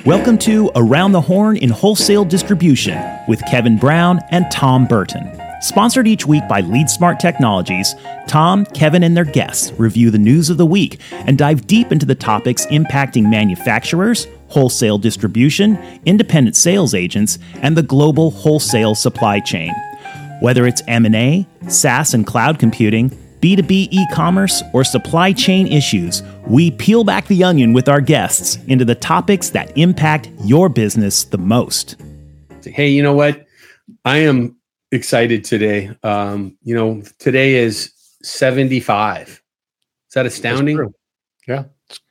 Welcome to Around the Horn in Wholesale Distribution with Kevin Brown and Tom Burton. Sponsored each week by LeadSmart Technologies, Tom, Kevin, and their guests review the news of the week and dive deep into the topics impacting manufacturers, wholesale distribution, independent sales agents, and the global wholesale supply chain. Whether it's M&A, SaaS and cloud computing, B2B e-commerce, or supply chain issues, we peel back the onion with our guests into the topics that impact your business the most. Hey, you know what? I am excited today. Today is 75. Is that astounding? Yeah.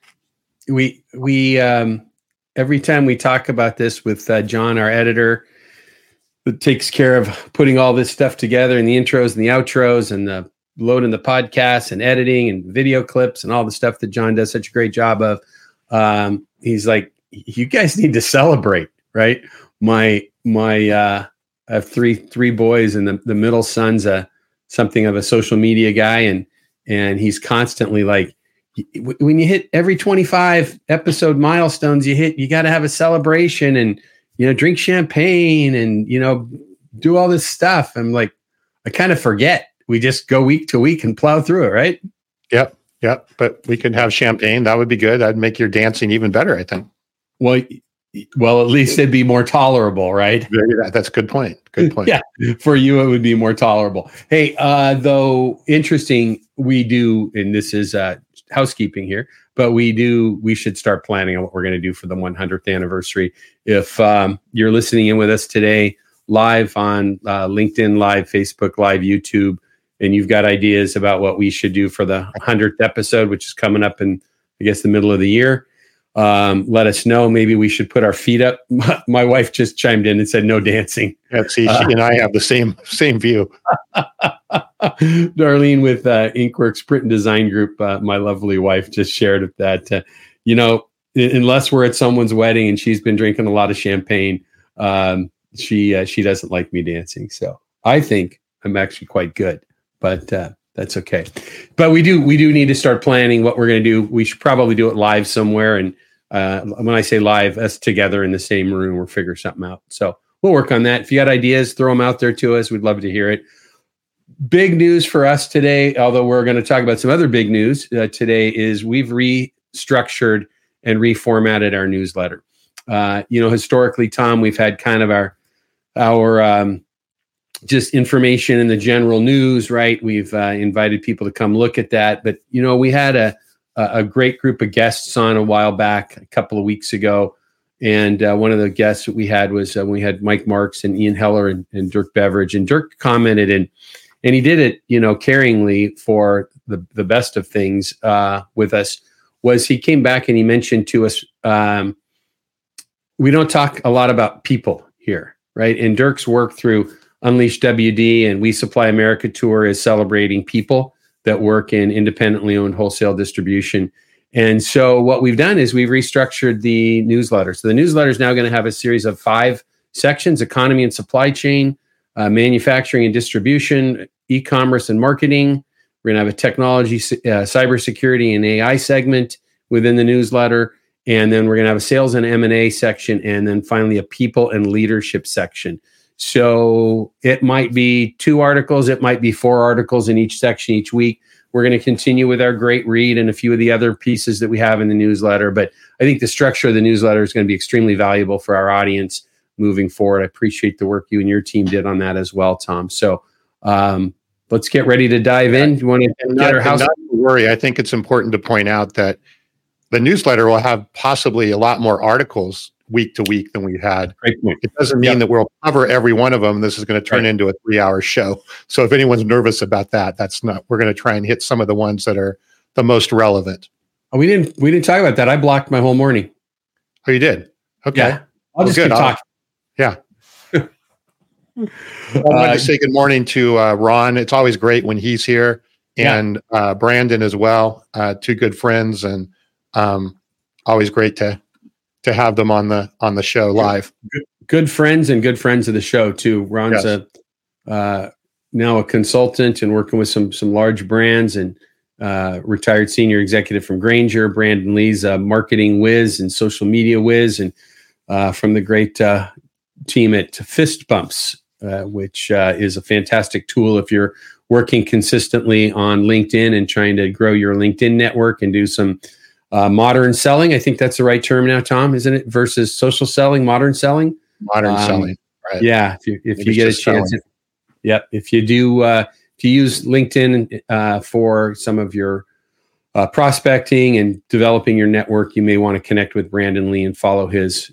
We every time we talk about this with John, our editor, who takes care of putting all this stuff together and the intros and the outros and the loading the podcasts and editing and video clips and all the stuff that John does such a great job of. He's like, you guys need to celebrate, right? I have three boys, and the middle son's something of a social media guy, and he's constantly like, when you hit every 25 episode milestones you got to have a celebration and drink champagne and do all this stuff. I'm like, I kind of forget. We just go week to week and plow through it, right? Yep. But we could have champagne. That would be good. That'd make your dancing even better, I think. Well, at least it'd be more tolerable, right? That's a good point. Good point. Yeah, for you, it would be more tolerable. Hey, though interesting, we do, and this is housekeeping here, but we should start planning on what we're going to do for the 100th anniversary. If you're listening in with us today, live on LinkedIn Live, Facebook Live, YouTube, and you've got ideas about what we should do for the 100th episode, which is coming up in, I guess, the middle of the year, let us know. Maybe we should put our feet up. My wife just chimed in and said no dancing. Yeah, see, she and I have the same view. Darlene with Inkworks Print and Design Group, my lovely wife, just shared that, unless we're at someone's wedding and she's been drinking a lot of champagne, she doesn't like me dancing. So I think I'm actually quite good. But that's okay. But we do need to start planning what we're going to do. We should probably do it live somewhere. And when I say live, us together in the same room, we'll figure something out. So we'll work on that. If you got ideas, throw them out there to us. We'd love to hear it. Big news for us today, although we're going to talk about some other big news today, is we've restructured and reformatted our newsletter. Historically, Tom, we've had kind of our just information in the general news, right? We've invited people to come look at that. But, we had a great group of guests on a while back, a couple of weeks ago. And one of the guests that we had was we had Mike Marks and Ian Heller and Dirk Beveridge. And Dirk commented, and he did it, caringly for the best of things with us, was he came back and he mentioned to us, we don't talk a lot about people here, right? And Dirk's work through Unleash WD and We Supply America Tour is celebrating people that work in independently owned wholesale distribution. And so what we've done is we've restructured the newsletter. So the newsletter is now going to have a series of 5 sections: economy and supply chain, manufacturing and distribution, e-commerce and marketing. We're going to have a technology, cybersecurity and AI segment within the newsletter. And then we're going to have a sales and M&A section. And then finally a people and leadership section. So it might be 2 articles, it might be 4 articles in each section each week. We're going to continue with our great read and a few of the other pieces that we have in the newsletter. But I think the structure of the newsletter is going to be extremely valuable for our audience moving forward. I appreciate the work you and your team did on that as well, Tom. So let's get ready to dive in. Do you want to get our house? Not to worry. I think it's important to point out that the newsletter will have possibly a lot more articles week to week than we've had. It doesn't mean that we'll cover every one of them. This is going to turn into a 3-hour show. So if anyone's nervous about that, that's not. We're going to try and hit some of the ones that are the most relevant. Oh, we didn't talk about that. I blocked my whole morning. Oh, you did? Okay. Yeah. I'll just keep talking. Yeah. I wanted to say good morning to Ron. It's always great when he's here, and Brandon as well. 2 good friends, and always great to have them on the show live. Good friends and good friends of the show too. Ron's now a consultant and working with some large brands, and retired senior executive from Grainger. Brandon Lee's a marketing whiz and social media whiz, and from the great team at Fist Bumps, which is a fantastic tool if you're working consistently on LinkedIn and trying to grow your LinkedIn network and do some modern selling. I think that's the right term now, Tom, isn't it? Versus social selling, modern selling. Modern selling, right? Yeah, if you get a chance, if you do, if you use LinkedIn for some of your prospecting and developing your network, you may want to connect with Brandon Lee and follow his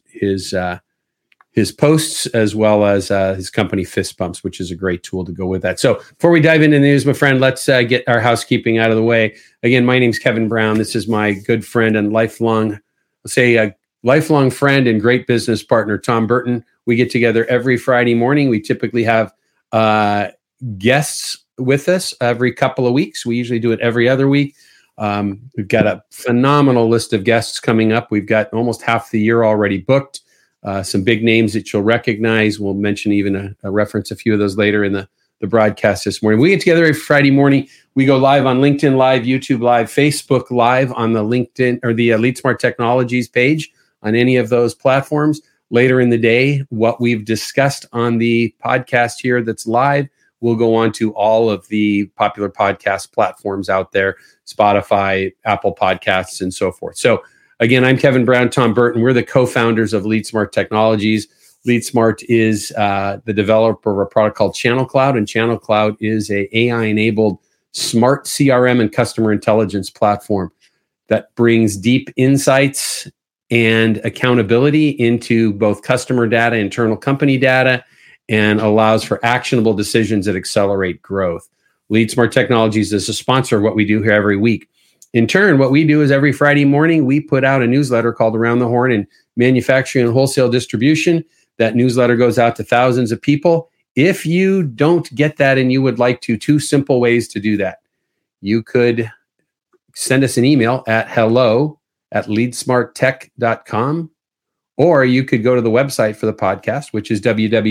posts, as well as his company Fist Bumps, which is a great tool to go with that. So before we dive into the news, my friend, let's get our housekeeping out of the way. Again, my name's Kevin Brown. This is my good friend and lifelong friend and great business partner, Tom Burton. We get together every Friday morning. We typically have guests with us every couple of weeks. We usually do it every other week. We've got a phenomenal list of guests coming up. We've got almost half the year already booked. Some big names that you'll recognize. We'll mention even a reference a few of those later in the broadcast this morning. We get together every Friday morning. We go live on LinkedIn Live, YouTube Live, Facebook Live on the LinkedIn or the LeadSmart Technologies page on any of those platforms. Later in the day, what we've discussed on the podcast here that's live will go on to all of the popular podcast platforms out there, Spotify, Apple Podcasts, and so forth. So again, I'm Kevin Brown, Tom Burton. We're the co-founders of LeadSmart Technologies. LeadSmart is the developer of a product called Channel Cloud, and Channel Cloud is a AI-enabled smart CRM and customer intelligence platform that brings deep insights and accountability into both customer data, internal company data, and allows for actionable decisions that accelerate growth. LeadSmart Technologies is a sponsor of what we do here every week. In turn, what we do is every Friday morning, we put out a newsletter called Around the Horn in Manufacturing and Wholesale Distribution. That newsletter goes out to thousands of people. If you don't get that and you would like to, two simple ways to do that. You could send us an email at hello@leadsmarttech.com, or you could go to the website for the podcast, which is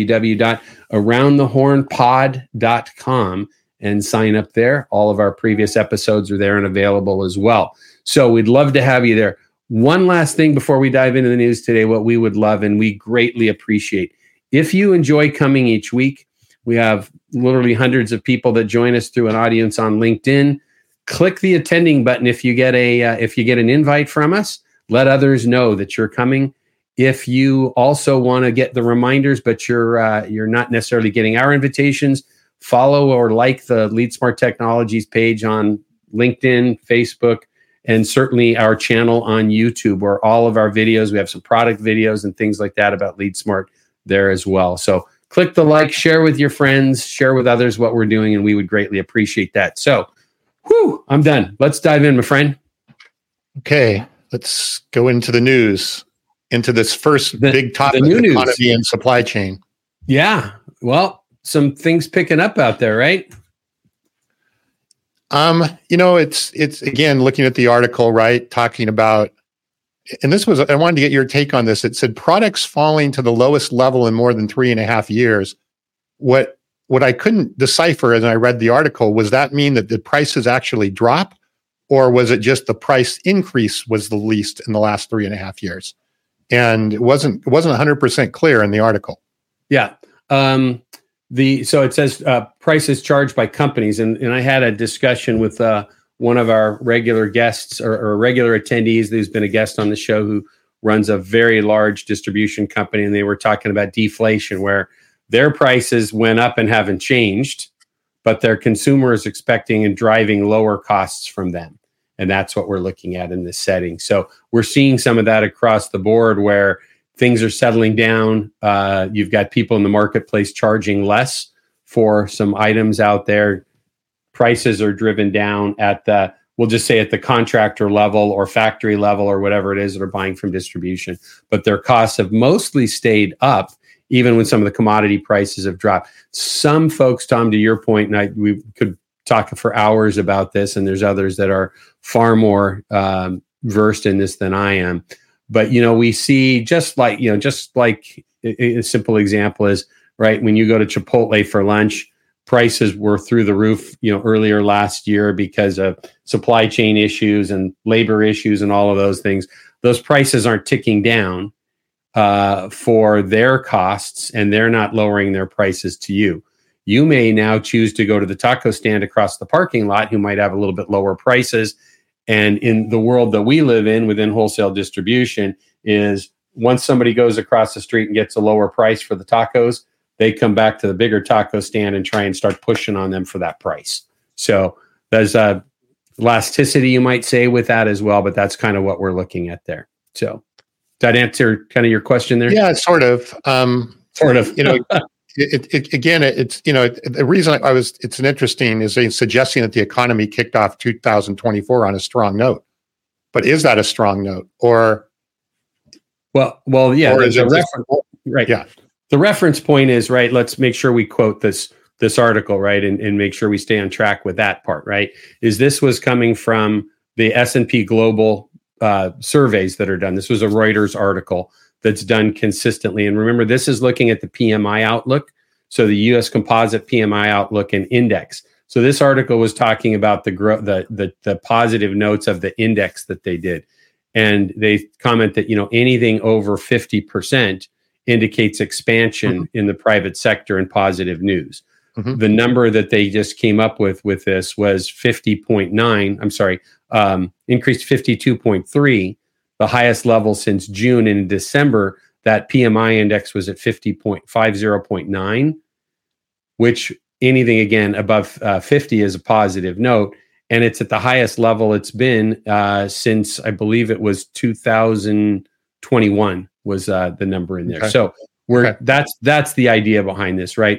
www.aroundthehornpod.com, and sign up there. All of our previous episodes are there and available as well. So we'd love to have you there. One last thing before we dive into the news today, what we would love and we greatly appreciate. If you enjoy coming each week, we have literally hundreds of people that join us through an audience on LinkedIn. Click the attending button if you get an invite from us. Let others know that you're coming. If you also want to get the reminders, but you're not necessarily getting our invitations, follow or like the LeadSmart Technologies page on LinkedIn, Facebook, and certainly our channel on YouTube, where all of our videos, we have some product videos and things like that about LeadSmart there as well. So click the like, share with your friends, share with others what we're doing, and we would greatly appreciate that. So, I'm done. Let's dive in, my friend. Okay, let's go into the news, into this first big topic, economy and supply chain. Yeah, well, some things picking up out there, right? It's again, looking at the article, right, talking about, and I wanted to get your take on this. It said products falling to the lowest level in more than 3.5 years. What I couldn't decipher as I read the article, was that mean that the prices actually drop, or was it just the price increase was the least in the last 3.5 years? And it wasn't 100% clear in the article. Yeah. So it says prices charged by companies, and I had a discussion with one of our regular guests or regular attendees who's been a guest on the show, who runs a very large distribution company, and they were talking about deflation, where their prices went up and haven't changed, but their consumer is expecting and driving lower costs from them. And that's what we're looking at in this setting. So we're seeing some of that across the board, where things are settling down. You've got people in the marketplace charging less for some items out there. Prices are driven down at we'll just say at the contractor level or factory level or whatever it is that are buying from distribution. But their costs have mostly stayed up, even when some of the commodity prices have dropped. Some folks, Tom, to your point, and we could talk for hours about this, and there's others that are far more versed in this than I am. But, we see just like a simple example is, right, when you go to Chipotle for lunch, prices were through the roof, earlier last year because of supply chain issues and labor issues and all of those things. Those prices aren't ticking down. for their costs, and they're not lowering their prices to you. You may now choose to go to the taco stand across the parking lot who might have a little bit lower prices. And in the world that we live in within wholesale distribution is once somebody goes across the street and gets a lower price for the tacos, they come back to the bigger taco stand and try and start pushing on them for that price. So there's a elasticity, you might say, with that as well, but that's kind of what we're looking at there. So does that answer kind of your question there? Yeah, sort of. Sort of. It's the reason it's an interesting is suggesting that the economy kicked off 2024 on a strong note. But is that a strong note, or? Well, yeah. Or is it right? Yeah. The reference point is right. Let's make sure we quote this article, right, and make sure we stay on track with that part, right? Is this was coming from the S&P Global surveys that are done. This was a Reuters article that's done consistently. And remember, this is looking at the PMI outlook. So the U.S. Composite PMI outlook and index. So this article was talking about the positive notes of the index that they did. And they comment that, anything over 50% indicates expansion in the private sector and positive news. Mm-hmm. The number that they just came up with this was 50.9. I'm sorry, increased 52.3. The highest level since June. And in December, that PMI index was at 50.9, which anything again above 50 is a positive note. And it's at the highest level it's been since I believe it was 2021 was the number in there. Okay. So that's the idea behind this, right?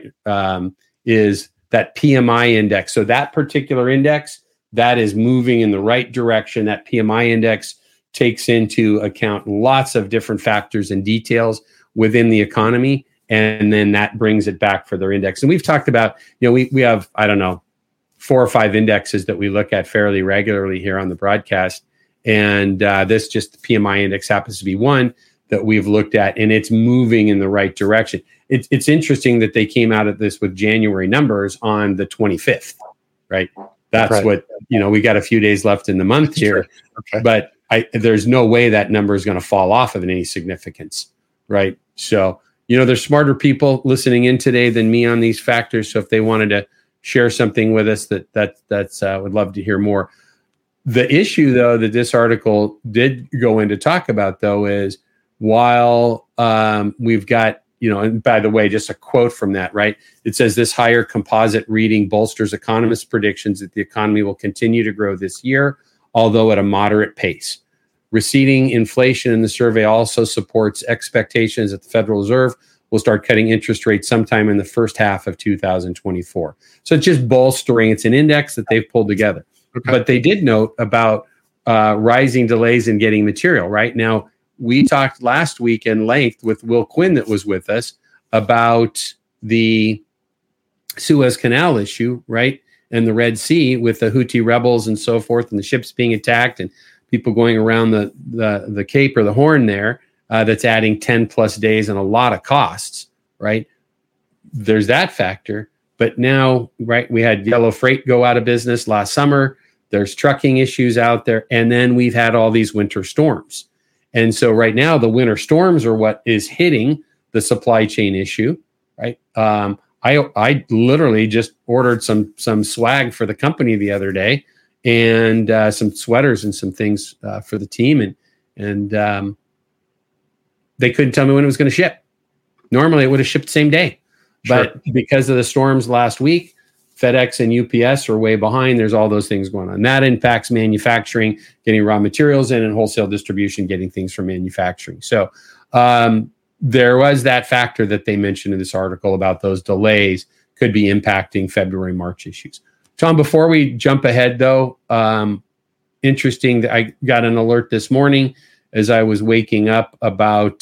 Is that PMI index. So that particular index that is moving in the right direction. That PMI index takes into account lots of different factors and details within the economy. And then that brings it back for their index. And we've talked about, we have, 4 or 5 indexes that we look at fairly regularly here on the broadcast. And this just the PMI index happens to be one that we've looked at, and it's moving in the right direction. It's interesting that they came out of this with January numbers on the 25th, right? That's right. What, we got a few days left in the month here, okay. But there's no way that number is going to fall off of any significance, right? So, there's smarter people listening in today than me on these factors. So if they wanted to share something with us, that's would love to hear more. The issue, though, that this article did go into talk about, though, is while we've got, and by the way, just a quote from that, right? It says this higher composite reading bolsters economists' predictions that the economy will continue to grow this year, although at a moderate pace. Receding inflation in the survey also supports expectations that the Federal Reserve will start cutting interest rates sometime in the first half of 2024. So it's just bolstering. It's an index that they've pulled together. Okay. But they did note about rising delays in getting material, right? Now, we talked last week in length with Will Quinn that was with us about the Suez Canal issue, right? And the Red Sea with the Houthi rebels and so forth, and the ships being attacked and people going around the Cape or the Horn there, that's adding 10 plus days and a lot of costs, right? There's that factor. But now, right, we had Yellow Freight go out of business last summer. There's trucking issues out there. And then we've had all these winter storms. And so right now, the winter storms are what is hitting the supply chain issue, right? I literally just ordered some swag for the company the other day, and some sweaters and some things for the team, and they couldn't tell me when it was going to ship. Normally, it would have shipped the same day, but because of the storms last week, FedEx and UPS are way behind. There's all those things going on. That impacts manufacturing, getting raw materials in, and wholesale distribution, getting things from manufacturing. So there was that factor that they mentioned in this article about those delays could be impacting February, March issues. Tom, before we jump ahead, though, interesting that I got an alert this morning as I was waking up about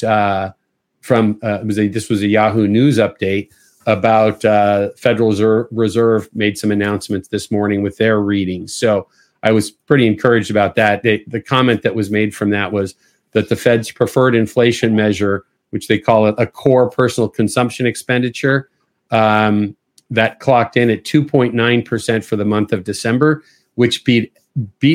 this was a Yahoo News update about Federal Reserve made some announcements this morning with their readings. So I was pretty encouraged about that. The comment that was made from that was that the Fed's preferred inflation measure, which they call it a core personal consumption expenditure, that clocked in at 2.9% for the month of December, which beat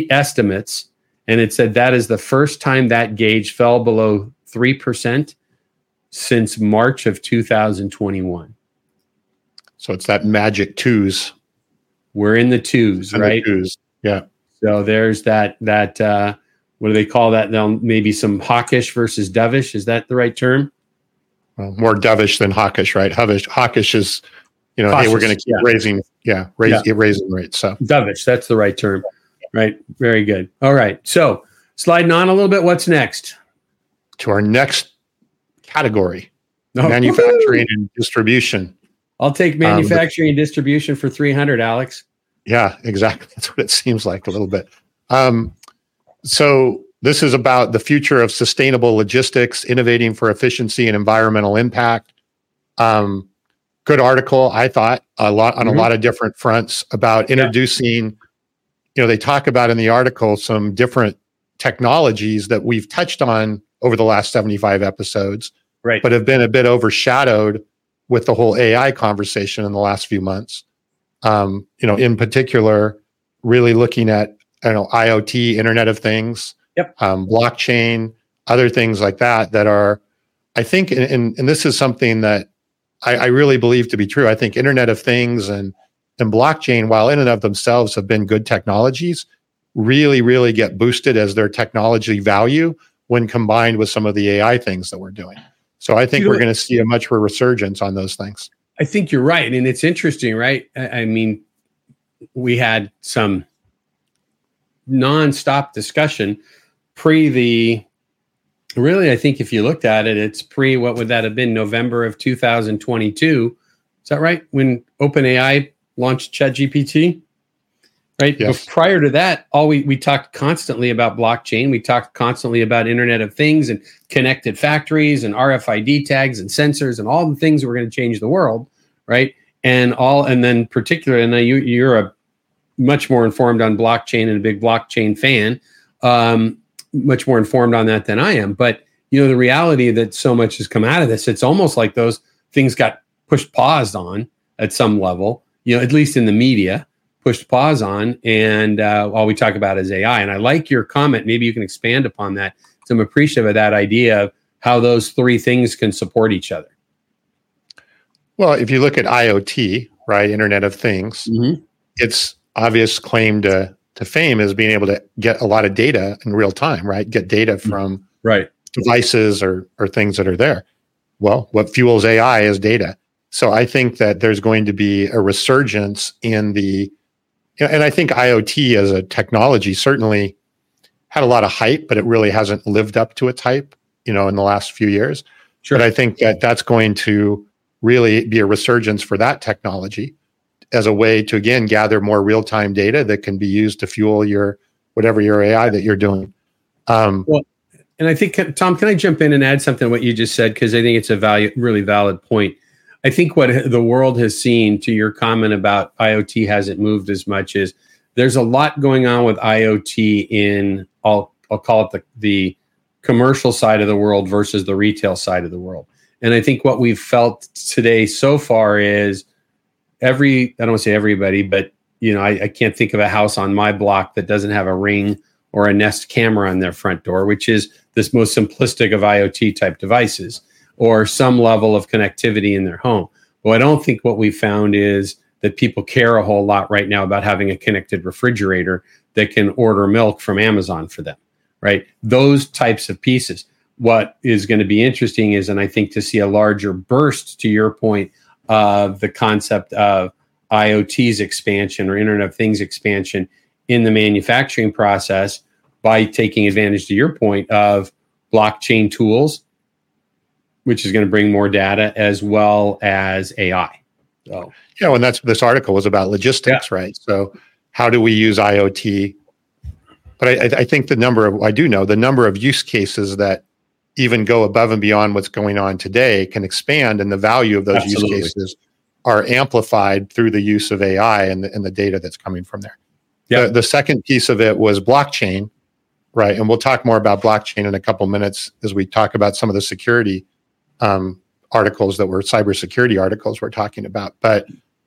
estimates. And it said that is the first time that gauge fell below 3% since March of 2021. So it's that magic twos. We're in the twos, right? The twos. Yeah. So there's that what do they call that? Maybe some hawkish versus dovish. Is that the right term? Well, more dovish than hawkish, right? Hawkish is, cautious, hey, we're going to keep raising rates. So dovish, that's the right term. Right. Very good. All right. So sliding on a little bit, what's next? To our next category, manufacturing and distribution. I'll take manufacturing and distribution for 300, Alex. Yeah, exactly. That's what it seems like a little bit. So this is about the future of sustainable logistics, innovating for efficiency and environmental impact. Good article, I thought, a lot of different fronts about introducing, they talk about in the article some different technologies that we've touched on over the last 75 episodes, right, but have been a bit overshadowed with the whole AI conversation in the last few months. In particular, really looking at IoT, Internet of Things, blockchain, other things like that are, I think, and this is something that I really believe to be true. I think Internet of Things and blockchain, while in and of themselves have been good technologies, really, really get boosted as their technology value when combined with some of the AI things that we're doing. So I think we're going to see a much of a resurgence on those things. I think you're right. And it's interesting, right? I mean, we had some nonstop discussion really, I think if you looked at it, it's what would that have been? November of 2022. Is that right? When OpenAI launched ChatGPT, right? Yes. But prior to that, we talked constantly about blockchain. We talked constantly about Internet of Things and connected factories and RFID tags and sensors and all the things that were going to change the world, right? And then particularly, and you're a much more informed on blockchain and a big blockchain fan, much more informed on that than I am. But, the reality that so much has come out of this, it's almost like those things got pushed pause on at some level, at least in the media, pushed pause on. And all we talk about is AI. And I like your comment. Maybe you can expand upon that. So I'm appreciative of that idea of how those three things can support each other. Well, if you look at IoT, right, Internet of Things, its obvious claim to fame is being able to get a lot of data in real time, right? Get data from devices or things that are there. Well, what fuels AI is data. So I think that there's going to be a resurgence in and I think IoT as a technology certainly had a lot of hype, but it really hasn't lived up to its hype, in the last few years. Sure. But I think that that's going to really be a resurgence for that technology as a way to, again, gather more real-time data that can be used to fuel whatever your AI that you're doing. Well, and I think, Tom, can I jump in and add something to what you just said? Because I think it's a really valid point. I think what the world has seen, to your comment about IoT hasn't moved as much, is there's a lot going on with IoT in, I'll call it the commercial side of the world versus the retail side of the world. And I think what we've felt today so far is I don't want to say everybody, but I can't think of a house on my block that doesn't have a Ring or a Nest camera on their front door, which is this most simplistic of IoT type devices, or some level of connectivity in their home. Well, I don't think what we found is that people care a whole lot right now about having a connected refrigerator that can order milk from Amazon for them, right? Those types of pieces. What is going to be interesting is, and I think to see a larger burst, to your point, of the concept of IoT's expansion or Internet of Things expansion in the manufacturing process by taking advantage, to your point, of blockchain tools, which is going to bring more data, as well as AI. So, and this article was about logistics, right? So how do we use IoT? But I think the number of use cases that even go above and beyond what's going on today can expand, and the value of those use cases are amplified through the use of AI and the data that's coming from there. Yeah. The second piece of it was blockchain, right? And we'll talk more about blockchain in a couple minutes as we talk about some of the security articles that were cybersecurity articles we're talking about. But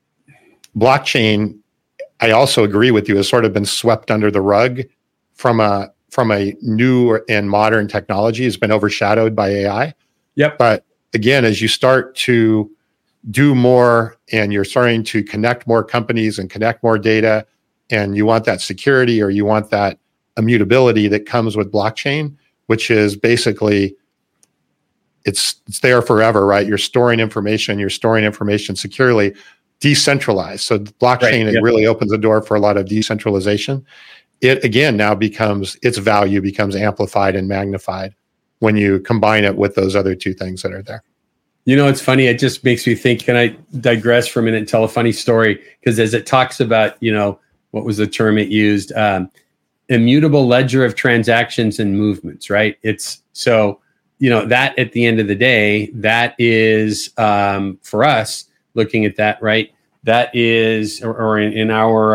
blockchain, I also agree with you, has sort of been swept under the rug from a new and modern technology. Has been overshadowed by AI. Yep. But again, as you start to do more and you're starting to connect more companies and connect more data, and you want that security or you want that immutability that comes with blockchain, which is basically it's there forever, right? You're storing information securely, decentralized. So blockchain, it really opens the door for a lot of decentralization. It again now becomes, its value becomes amplified and magnified when you combine it with those other two things that are there. You know, it's funny. It just makes me think, can I digress for a minute and tell a funny story? Because as it talks about, you know, what was the term it used? Immutable ledger of transactions and movements, right? It's so, you know, that at the end of the day, that is for us looking at that, right? That is, or in our,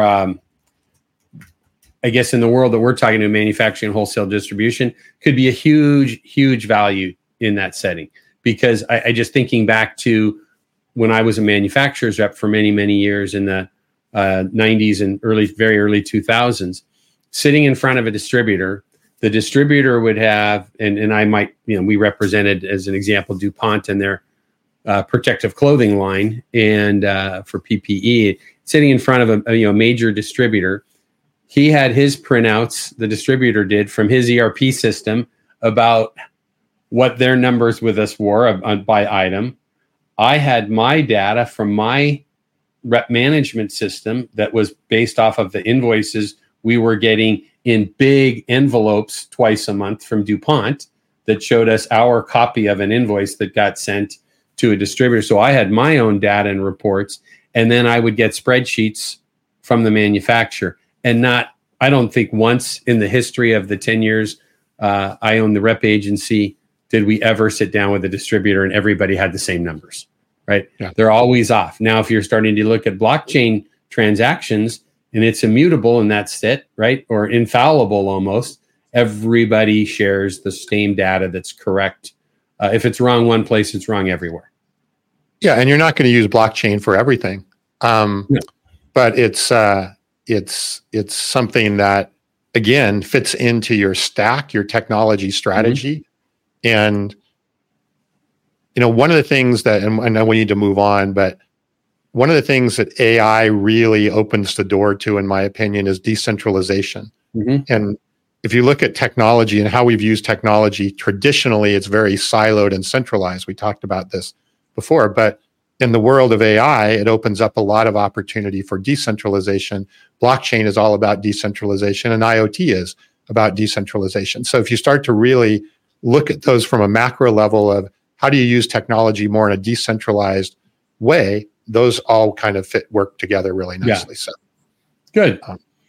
I guess in the world that we're talking to, manufacturing and wholesale distribution, could be a huge, huge value in that setting. Because I just thinking back to when I was a manufacturer's rep for many, many years in the 90s and very early 2000s, sitting in front of a distributor, the distributor would have, and I might, you know, we represented as an example DuPont and their protective clothing line and for PPE, sitting in front of a major distributor. He had his printouts, the distributor did, from his ERP system about what their numbers with us were by item. I had my data from my rep management system that was based off of the invoices we were getting in big envelopes twice a month from DuPont that showed us our copy of an invoice that got sent to a distributor. So I had my own data and reports, and then I would get spreadsheets from the manufacturer. And I don't think once in the history of the 10 years I owned the rep agency, did we ever sit down with a distributor and everybody had the same numbers, right? Yeah. They're always off. Now, if you're starting to look at blockchain transactions and it's immutable and that's it, right? Or infallible almost, everybody shares the same data that's correct. If it's wrong one place, it's wrong everywhere. Yeah, and you're not going to use blockchain for everything. But it's something that, again, fits into your stack, your technology strategy. Mm-hmm. And, you know, one of the things that, and I know we need to move on, but one of the things that AI really opens the door to, in my opinion, is decentralization. Mm-hmm. And if you look at technology and how we've used technology, traditionally, it's very siloed and centralized. We talked about this before, but in the world of AI, it opens up a lot of opportunity for decentralization. Blockchain is all about decentralization, and IoT is about decentralization. So if you start to really look at those from a macro level of how do you use technology more in a decentralized way, those all kind of work together really nicely. Yeah. So good.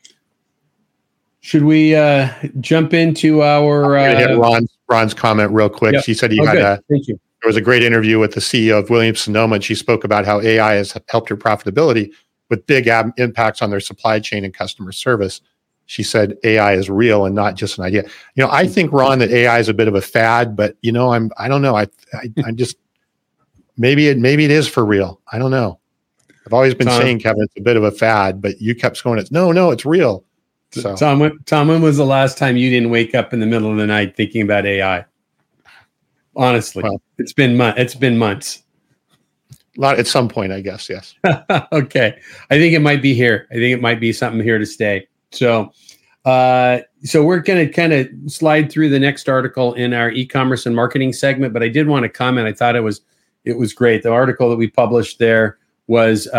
Should we jump into our hit Ron's comment real quick? Yep. She said thank you. There was a great interview with the CEO of Williams-Sonoma, and she spoke about how AI has helped her profitability with big impacts on their supply chain and customer service. She said AI is real and not just an idea. You know, I think, Ron, that AI is a bit of a fad, but you know, I don't know. I'm just maybe it is for real. I don't know. I've always been saying, Kevin, it's a bit of a fad, but you kept going, no, it's real. So Tom, when was the last time you didn't wake up in the middle of the night thinking about AI? Honestly, well, it's been months. A lot at some point, I guess. Yes. Okay. I think it might be here. I think it might be something here to stay. So we're going to kind of slide through the next article in our e-commerce and marketing segment, but I did want to comment. I thought it was great. The article that we published there was,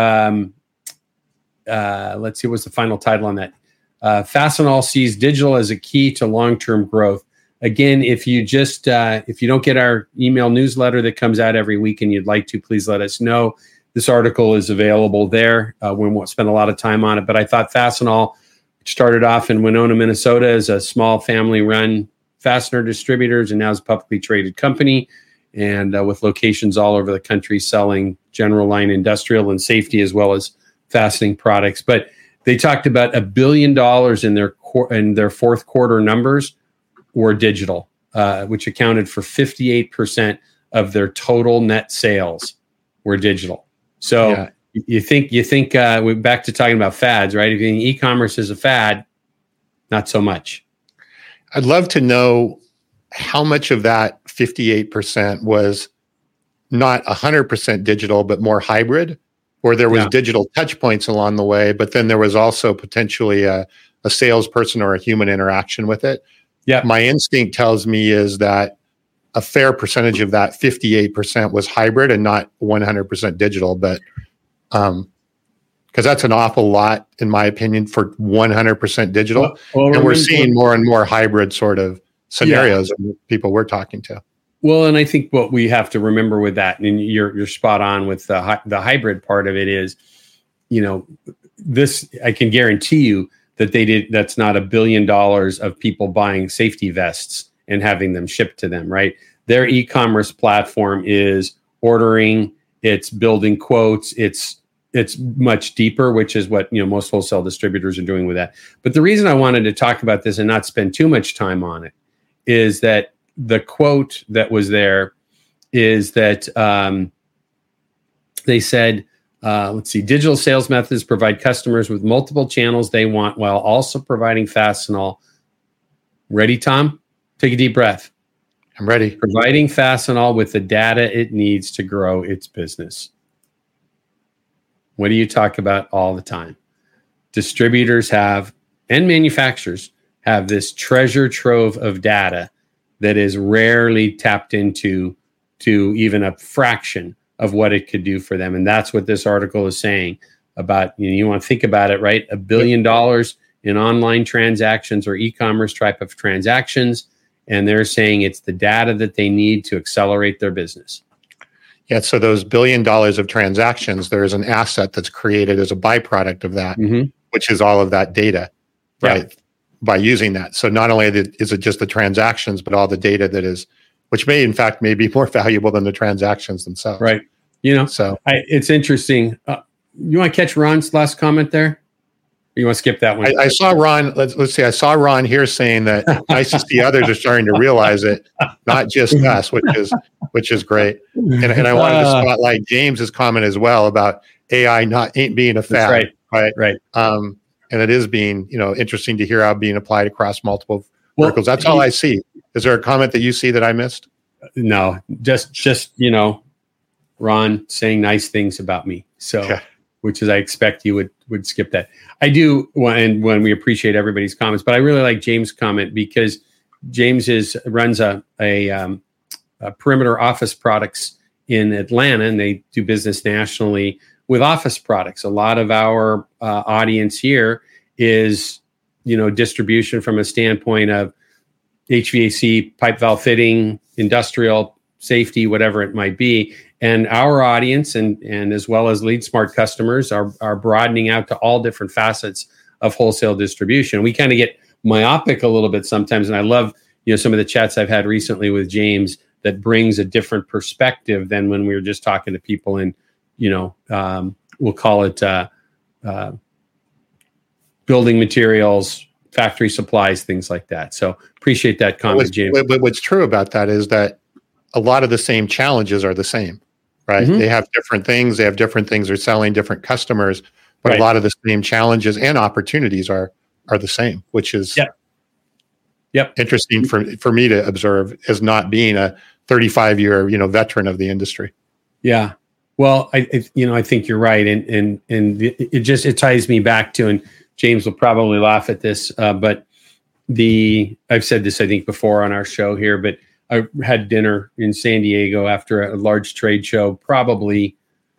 let's see, what's the final title on that? Fastenal sees digital as a key to long-term growth. Again, if you don't get our email newsletter that comes out every week and you'd like to, please let us know. This article is available there. We won't spend a lot of time on it, but I thought Fastenal, which started off in Winona, Minnesota as a small family-run fastener distributors and now is a publicly traded company and with locations all over the country selling general line industrial and safety as well as fastening products. But they talked about $1 billion in their fourth quarter numbers were digital, which accounted for 58% of their total net sales were digital. So yeah. you think we're back to talking about fads, right? If you think e-commerce is a fad, not so much. I'd love to know how much of that 58% was not 100% digital, but more hybrid, or there was digital touch points along the way, but then there was also potentially a salesperson or a human interaction with it. Yeah. My instinct tells me is that a fair percentage of that 58% was hybrid and not 100% digital, but because that's an awful lot, in my opinion, for 100% digital. And we're seeing more and more hybrid sort of scenarios of people we're talking to. Well, and I think what we have to remember with that, and you're spot on with the hybrid part of it is, this, I can guarantee you that that's not $1 billion of people buying safety vests and having them shipped to them, right? Their e-commerce platform is ordering, it's building quotes, it's much deeper, which is what most wholesale distributors are doing with that. But the reason I wanted to talk about this and not spend too much time on it is that the quote that was there is that they said, digital sales methods provide customers with multiple channels they want while also providing Fastenal. Ready, Tom? Take a deep breath. I'm ready. Providing Fastenal with the data it needs to grow its business. What do you talk about all the time? Distributors have, and manufacturers have, this treasure trove of data that is rarely tapped into to even a fraction of what it could do for them. And that's what this article is saying about, you want to think about it, right? $1 billion in online transactions or e-commerce type of transactions. And they're saying it's the data that they need to accelerate their business. Yeah, so those $1 billion of transactions, there is an asset that's created as a byproduct of that, which is all of that data, right? By using that. So not only is it just the transactions, but all the data that is, which may in fact be more valuable than the transactions themselves. Right. So it's interesting. You want to catch Ron's last comment there? Or you want to skip that one? I saw Ron. Let's see. I saw Ron here saying that nice to see others are starting to realize it, not just us, which is great. And I wanted to spotlight James's comment as well about AI ain't being a fad. Right. And it is being, interesting to hear how being applied across multiple verticals. That's all I see. Is there a comment that you see that I missed? No, just Ron saying nice things about me. So, which is, I expect you would skip that. I do, and when we appreciate everybody's comments, but I really like James' comment because James runs a perimeter office products in Atlanta, and they do business nationally with office products. A lot of our audience here is, distribution from a standpoint of HVAC, pipe valve fitting, industrial safety, whatever it might be. And our audience and as well as LeadSmart customers are broadening out to all different facets of wholesale distribution. We kind of get myopic a little bit sometimes. And I love, some of the chats I've had recently with James that brings a different perspective than when we were just talking to people in, we'll call it building materials, factory supplies, things like that. So appreciate that comment, James. But what's true about that is that a lot of the same challenges are the same, right? They have different things. They have different things they're selling, different customers, but a lot of the same challenges and opportunities are the same, which is interesting for me to observe as not being a 35-year veteran of the industry. Yeah. Well, I think you're right, and it ties me back to, and James will probably laugh at this, but I've said this I think before on our show here, but I had dinner in San Diego after a large trade show, probably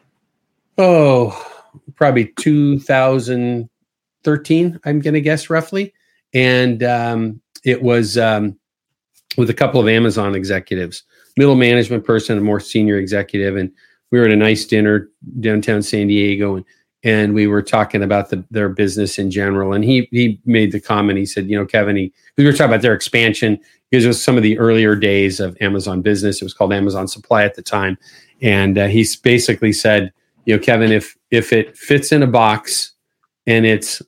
2013, I'm going to guess roughly, and it was with a couple of Amazon executives, middle management person, a more senior executive, and we were at a nice dinner downtown San Diego, and we were talking about their business in general. And he made the comment. He said, Kevin, we were talking about their expansion because it was some of the earlier days of Amazon Business. It was called Amazon Supply at the time, and he basically said, Kevin, if it fits in a box and it's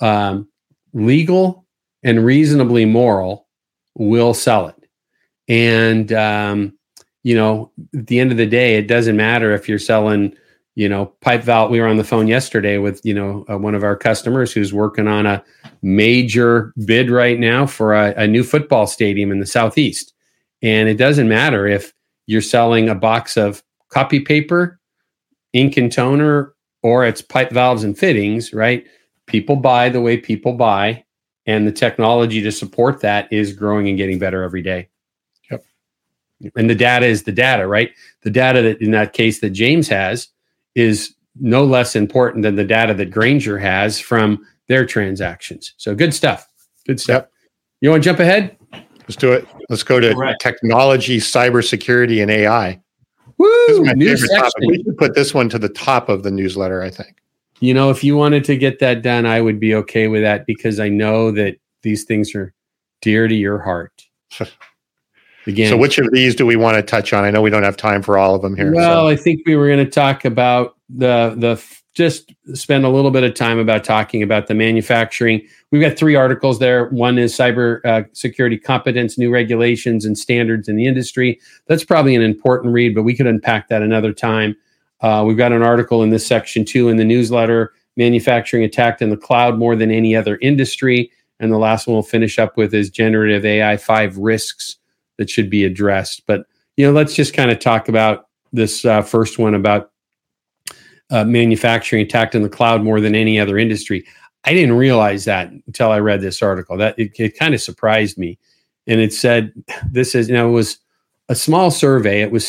legal and reasonably moral, we'll sell it. And at the end of the day, it doesn't matter if you're selling, pipe valve. We were on the phone yesterday with, one of our customers who's working on a major bid right now for a new football stadium in the Southeast. And it doesn't matter if you're selling a box of copy paper, ink and toner, or it's pipe valves and fittings, right? People buy the way people buy, and the technology to support that is growing and getting better every day. Yep. And the data is the data, right? The data that in that case that James has is no less important than the data that Grainger has from their transactions. So good stuff. Good stuff. Yep. You want to jump ahead? Let's do it. Let's go to technology, cybersecurity, and AI. Woo! This is my favorite topic. We should put this one to the top of the newsletter, I think. You know, if you wanted to get that done, I would be okay with that because I know that these things are dear to your heart. Again, so which of these do we want to touch on? I know we don't have time for all of them here. Well, I think we were going to talk about just spend a little bit of time about talking about the manufacturing. We've got 3 articles there. One is cyber security competence, new regulations and standards in the industry. That's probably an important read, but we could unpack that another time. We've got an article in this section too in the newsletter, manufacturing attacked in the cloud more than any other industry. And the last one we'll finish up with is generative AI, 5 risks that should be addressed. But, let's just kind of talk about this first one about manufacturing attacked in the cloud more than any other industry. I didn't realize that until I read this article. That it kind of surprised me. And it said, this is, it was a small survey. It was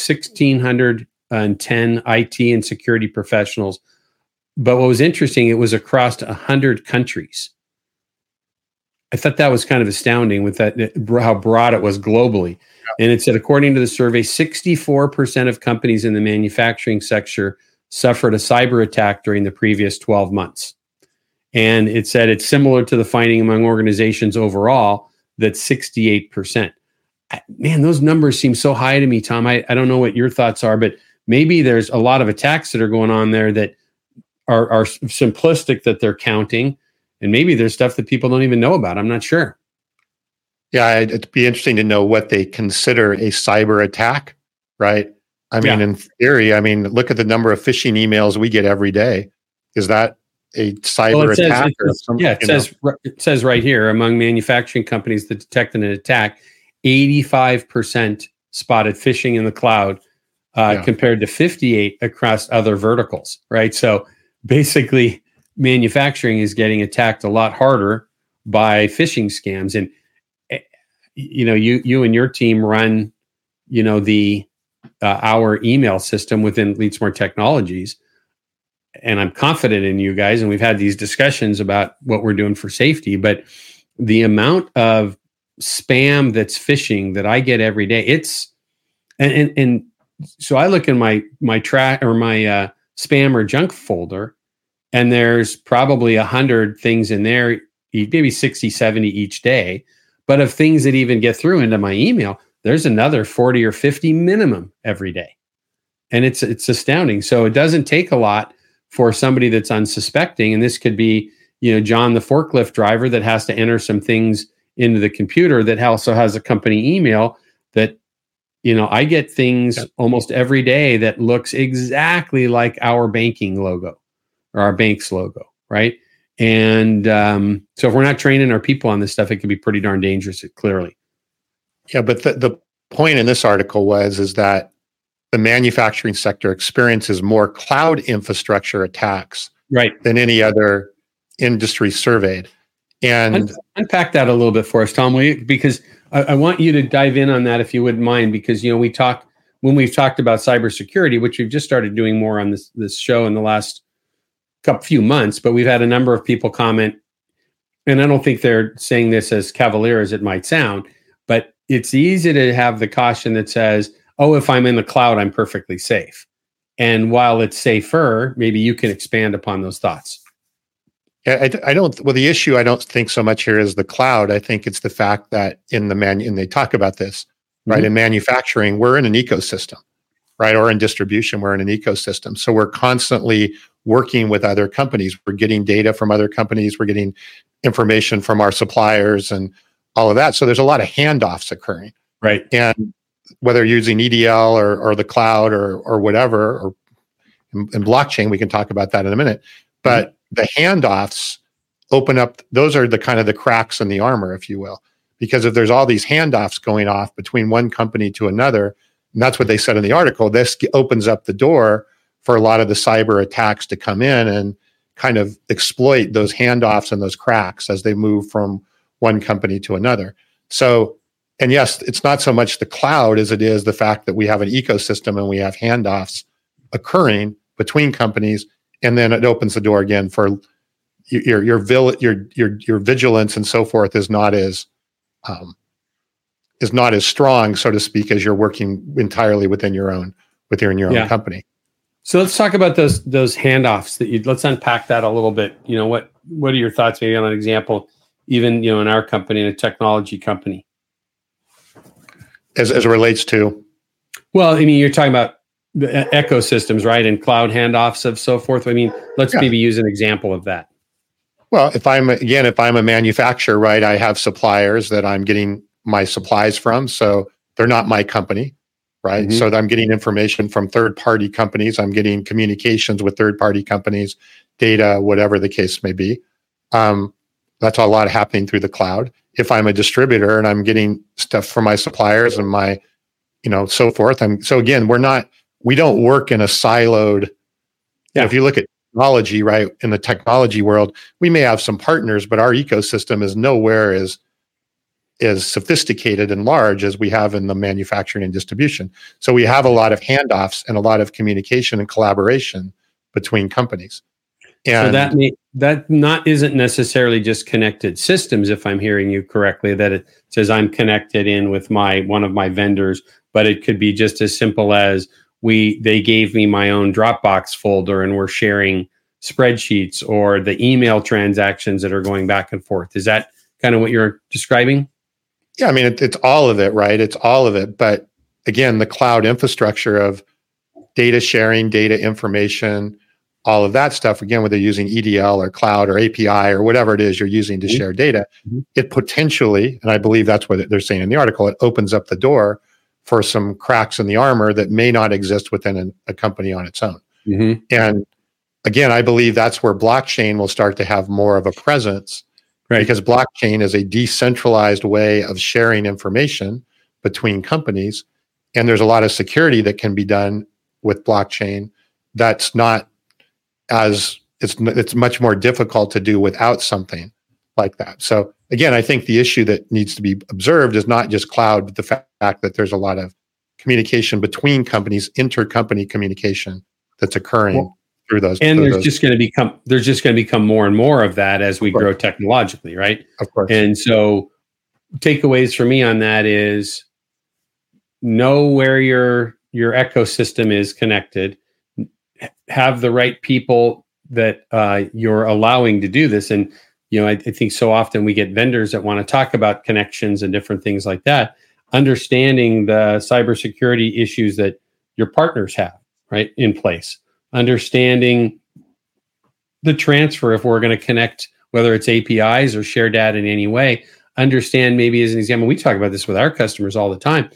1,610 IT and security professionals. But what was interesting, it was across 100 countries. I thought that was kind of astounding with that, how broad it was globally. And it said, according to the survey, 64% of companies in the manufacturing sector suffered a cyber attack during the previous 12 months. And it said it's similar to the finding among organizations overall, that 68%. Man, those numbers seem so high to me, Tom. I don't know what your thoughts are, but maybe there's a lot of attacks that are going on there that are simplistic that they're counting. And maybe there's stuff that people don't even know about. I'm not sure. Yeah, it'd be interesting to know what they consider a cyber attack, right? I mean, in theory, look at the number of phishing emails we get every day. Is that a cyber attack? It says right here, among manufacturing companies that detected an attack, 85% spotted phishing in the cloud compared to 58 across other verticals, right? So basically, manufacturing is getting attacked a lot harder by phishing scams. And, you and your team run, our email system within LeadSmart Technologies. And I'm confident in you guys. And we've had these discussions about what we're doing for safety, but the amount of spam that's phishing that I get every day, and so I look in my track or my spam or junk folder, and there's probably 100 things in there, maybe 60, 70 each day. But of things that even get through into my email, there's another 40 or 50 minimum every day. And it's astounding. So it doesn't take a lot for somebody that's unsuspecting. And this could be, John, the forklift driver that has to enter some things into the computer that also has a company email that, I get things almost every day that looks exactly like our banking logo or our bank's logo, right? And so if we're not training our people on this stuff, it can be pretty darn dangerous, clearly. Yeah, but the point in this article is that the manufacturing sector experiences more cloud infrastructure attacks than any other industry surveyed. And unpack that a little bit for us, Tom, will you? Because I want you to dive in on that if you wouldn't mind, because when we've talked about cybersecurity, which we've just started doing more on this show in the last few months, but we've had a number of people comment, and I don't think they're saying this as cavalier as it might sound, but it's easy to have the caution that says, oh, if I'm in the cloud, I'm perfectly safe. And while it's safer, maybe you can expand upon those thoughts. The issue I don't think so much here is the cloud. I think it's the fact that and they talk about this, right? In manufacturing, we're in an ecosystem, right? Or in distribution, we're in an ecosystem. So we're constantly working with other companies. We're getting data from other companies. We're getting information from our suppliers and all of that. So there's a lot of handoffs occurring. Right. And whether you're using EDL or the cloud or whatever, or in blockchain, we can talk about that in a minute. But the handoffs open up, those are the kind of the cracks in the armor, if you will. Because if there's all these handoffs going off between one company to another, And that's what they said in the article. This opens up the door for a lot of the cyber attacks to come in and kind of exploit those handoffs and those cracks as they move from one company to another. So, and yes, it's not so much the cloud as it is the fact that we have an ecosystem and we have handoffs occurring between companies, and then it opens the door again for your vigilance and so forth is not as strong, so to speak, as you're working entirely within your own company. So let's talk about those handoffs let's unpack that a little bit. What are your thoughts maybe on an example, even, in our company, in a technology company? As it relates to? Well, I mean, you're talking about the ecosystems, right? And cloud handoffs of so forth. I mean, let's maybe use an example of that. Well, if I'm a manufacturer, right, I have suppliers that I'm getting my supplies from. So they're not my company, right? Mm-hmm. So I'm getting information from third-party companies. I'm getting communications with third-party companies, data, whatever the case may be. That's a lot happening through the cloud. If I'm a distributor and I'm getting stuff from my suppliers and my, so forth. We don't work in a siloed. Yeah. If you look at technology, right, in the technology world, we may have some partners, but our ecosystem is nowhere as sophisticated and large as we have in the manufacturing and distribution. So we have a lot of handoffs and a lot of communication and collaboration between companies. And so that isn't necessarily just connected systems, if I'm hearing you correctly, that it says I'm connected in with one of my vendors, but it could be just as simple as they gave me my own Dropbox folder and we're sharing spreadsheets, or the email transactions that are going back and forth. Is that kind of what you're describing? Yeah, I mean, it's all of it, right? It's all of it. But again, the cloud infrastructure of data sharing, data information, all of that stuff, again, whether you're using EDL or cloud or API or whatever it is you're using to share data, it potentially, and I believe that's what they're saying in the article, it opens up the door for some cracks in the armor that may not exist within a company on its own. Mm-hmm. And again, I believe that's where blockchain will start to have more of a presence, right? Because blockchain is a decentralized way of sharing information between companies. And there's a lot of security that can be done with blockchain that's not it's much more difficult to do without something like that. So again, I think the issue that needs to be observed is not just cloud, but the fact that there's a lot of communication between companies, intercompany communication that's occurring through those. And there's just going to become more and more of that as we grow technologically, right? Of course. And so takeaways for me on that is know where your ecosystem is connected, have the right people that you're allowing to do this. And, I think so often we get vendors that want to talk about connections and different things like that, understanding the cybersecurity issues that your partners have, right, in place, understanding the transfer if we're going to connect, whether it's APIs or share data in any way, understand maybe as an example, we talk about this with our customers all the time,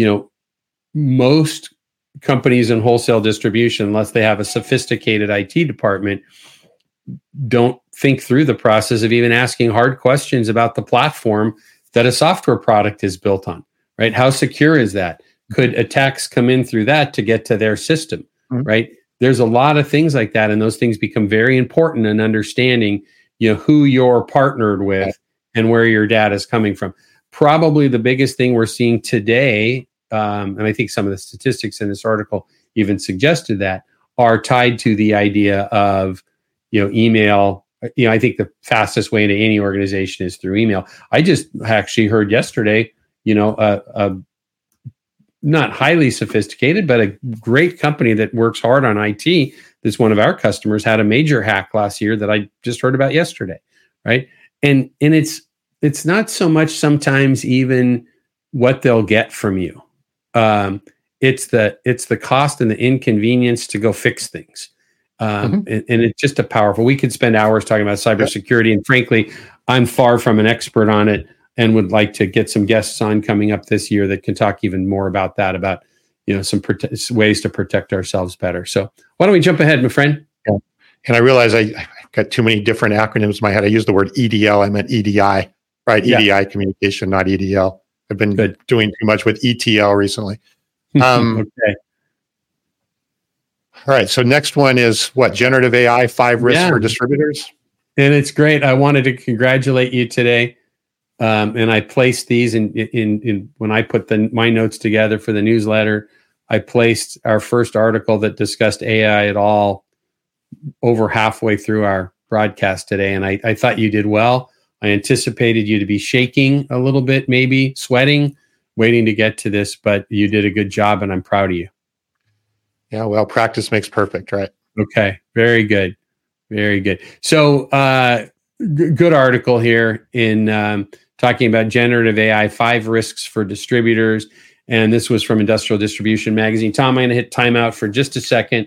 most companies in wholesale distribution, unless they have a sophisticated IT department, don't think through the process of even asking hard questions about the platform that a software product is built on, right? How secure is that? Could attacks come in through that to get to their system, right? There's a lot of things like that, and those things become very important in understanding, who you're partnered with and where your data is coming from. Probably the biggest thing we're seeing today, and I think some of the statistics in this article even suggested that, are tied to the idea of, email. I think the fastest way into any organization is through email. I just actually heard yesterday, not highly sophisticated, but a great company that works hard on IT, that's one of our customers, had a major hack last year that I just heard about yesterday, right? And it's not so much sometimes even what they'll get from you. It's the cost and the inconvenience to go fix things. And it's just we could spend hours talking about cybersecurity. And frankly, I'm far from an expert on it and would like to get some guests on coming up this year that can talk even more about that, about, some ways to protect ourselves better. So why don't we jump ahead, my friend? Yeah. And I realize I got too many different acronyms in my head. I used the word EDL. I meant EDI, right? Yeah. EDI communication, not EDL. I've been doing too much with ETL recently. Okay. All right. So next one is what? Generative AI, 5 risks for distributors. And it's great. I wanted to congratulate you today. And I placed these in when I put my notes together for the newsletter. I placed our first article that discussed AI at all over halfway through our broadcast today. And I thought you did well. I anticipated you to be shaking a little bit, maybe sweating, waiting to get to this, but you did a good job and I'm proud of you. Yeah, well, practice makes perfect, right? Okay, very good. Very good. So good article here in talking about generative AI, 5 risks for distributors. And this was from Industrial Distribution Magazine. Tom, I'm going to hit timeout for just a second.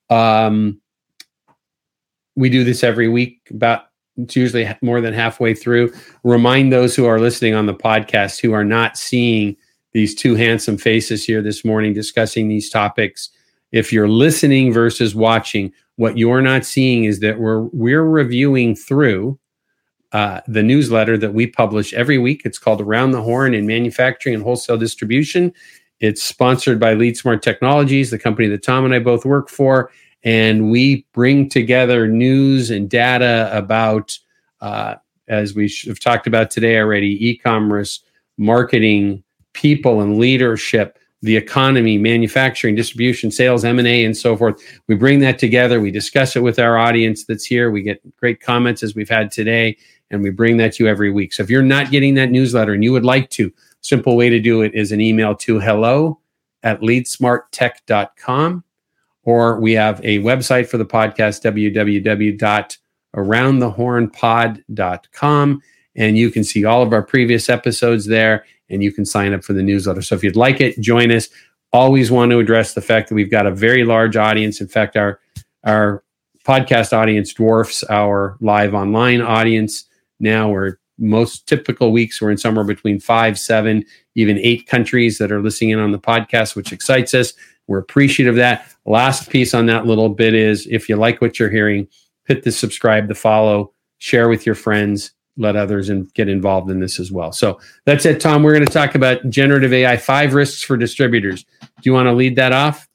We do this every week, it's usually more than halfway through. Remind those who are listening on the podcast who are not seeing these two handsome faces here this morning discussing these topics. If you're listening versus watching, what you're not seeing is that we're reviewing through the newsletter that we publish every week. It's called Around the Horn in Manufacturing and Wholesale Distribution. It's sponsored by LeadSmart Technologies, the company that Tom and I both work for. And we bring together news and data about, as we have talked about today already, e-commerce, marketing, people and leadership, the economy, manufacturing, distribution, sales, M&A, and so forth. We bring that together. We discuss it with our audience that's here. We get great comments as we've had today, and we bring that to you every week. So if you're not getting that newsletter and you would like to, simple way to do it is an email to hello@leadsmarttech.com. Or we have a website for the podcast, www.aroundthehornpod.com. And you can see all of our previous episodes there, and you can sign up for the newsletter. So if you'd like it, join us. Always want to address the fact that we've got a very large audience. In fact, our podcast audience dwarfs our live online audience. Now we're most typical weeks, we're in somewhere between 5, 7, even 8 countries that are listening in on the podcast, which excites us. We're appreciative of that. Last piece on that little bit is if you like what you're hearing, hit the subscribe, the follow, share with your friends, let others get involved in this as well. So that's it, Tom. We're going to talk about generative AI, 5 risks for distributors. Do you want to lead that off?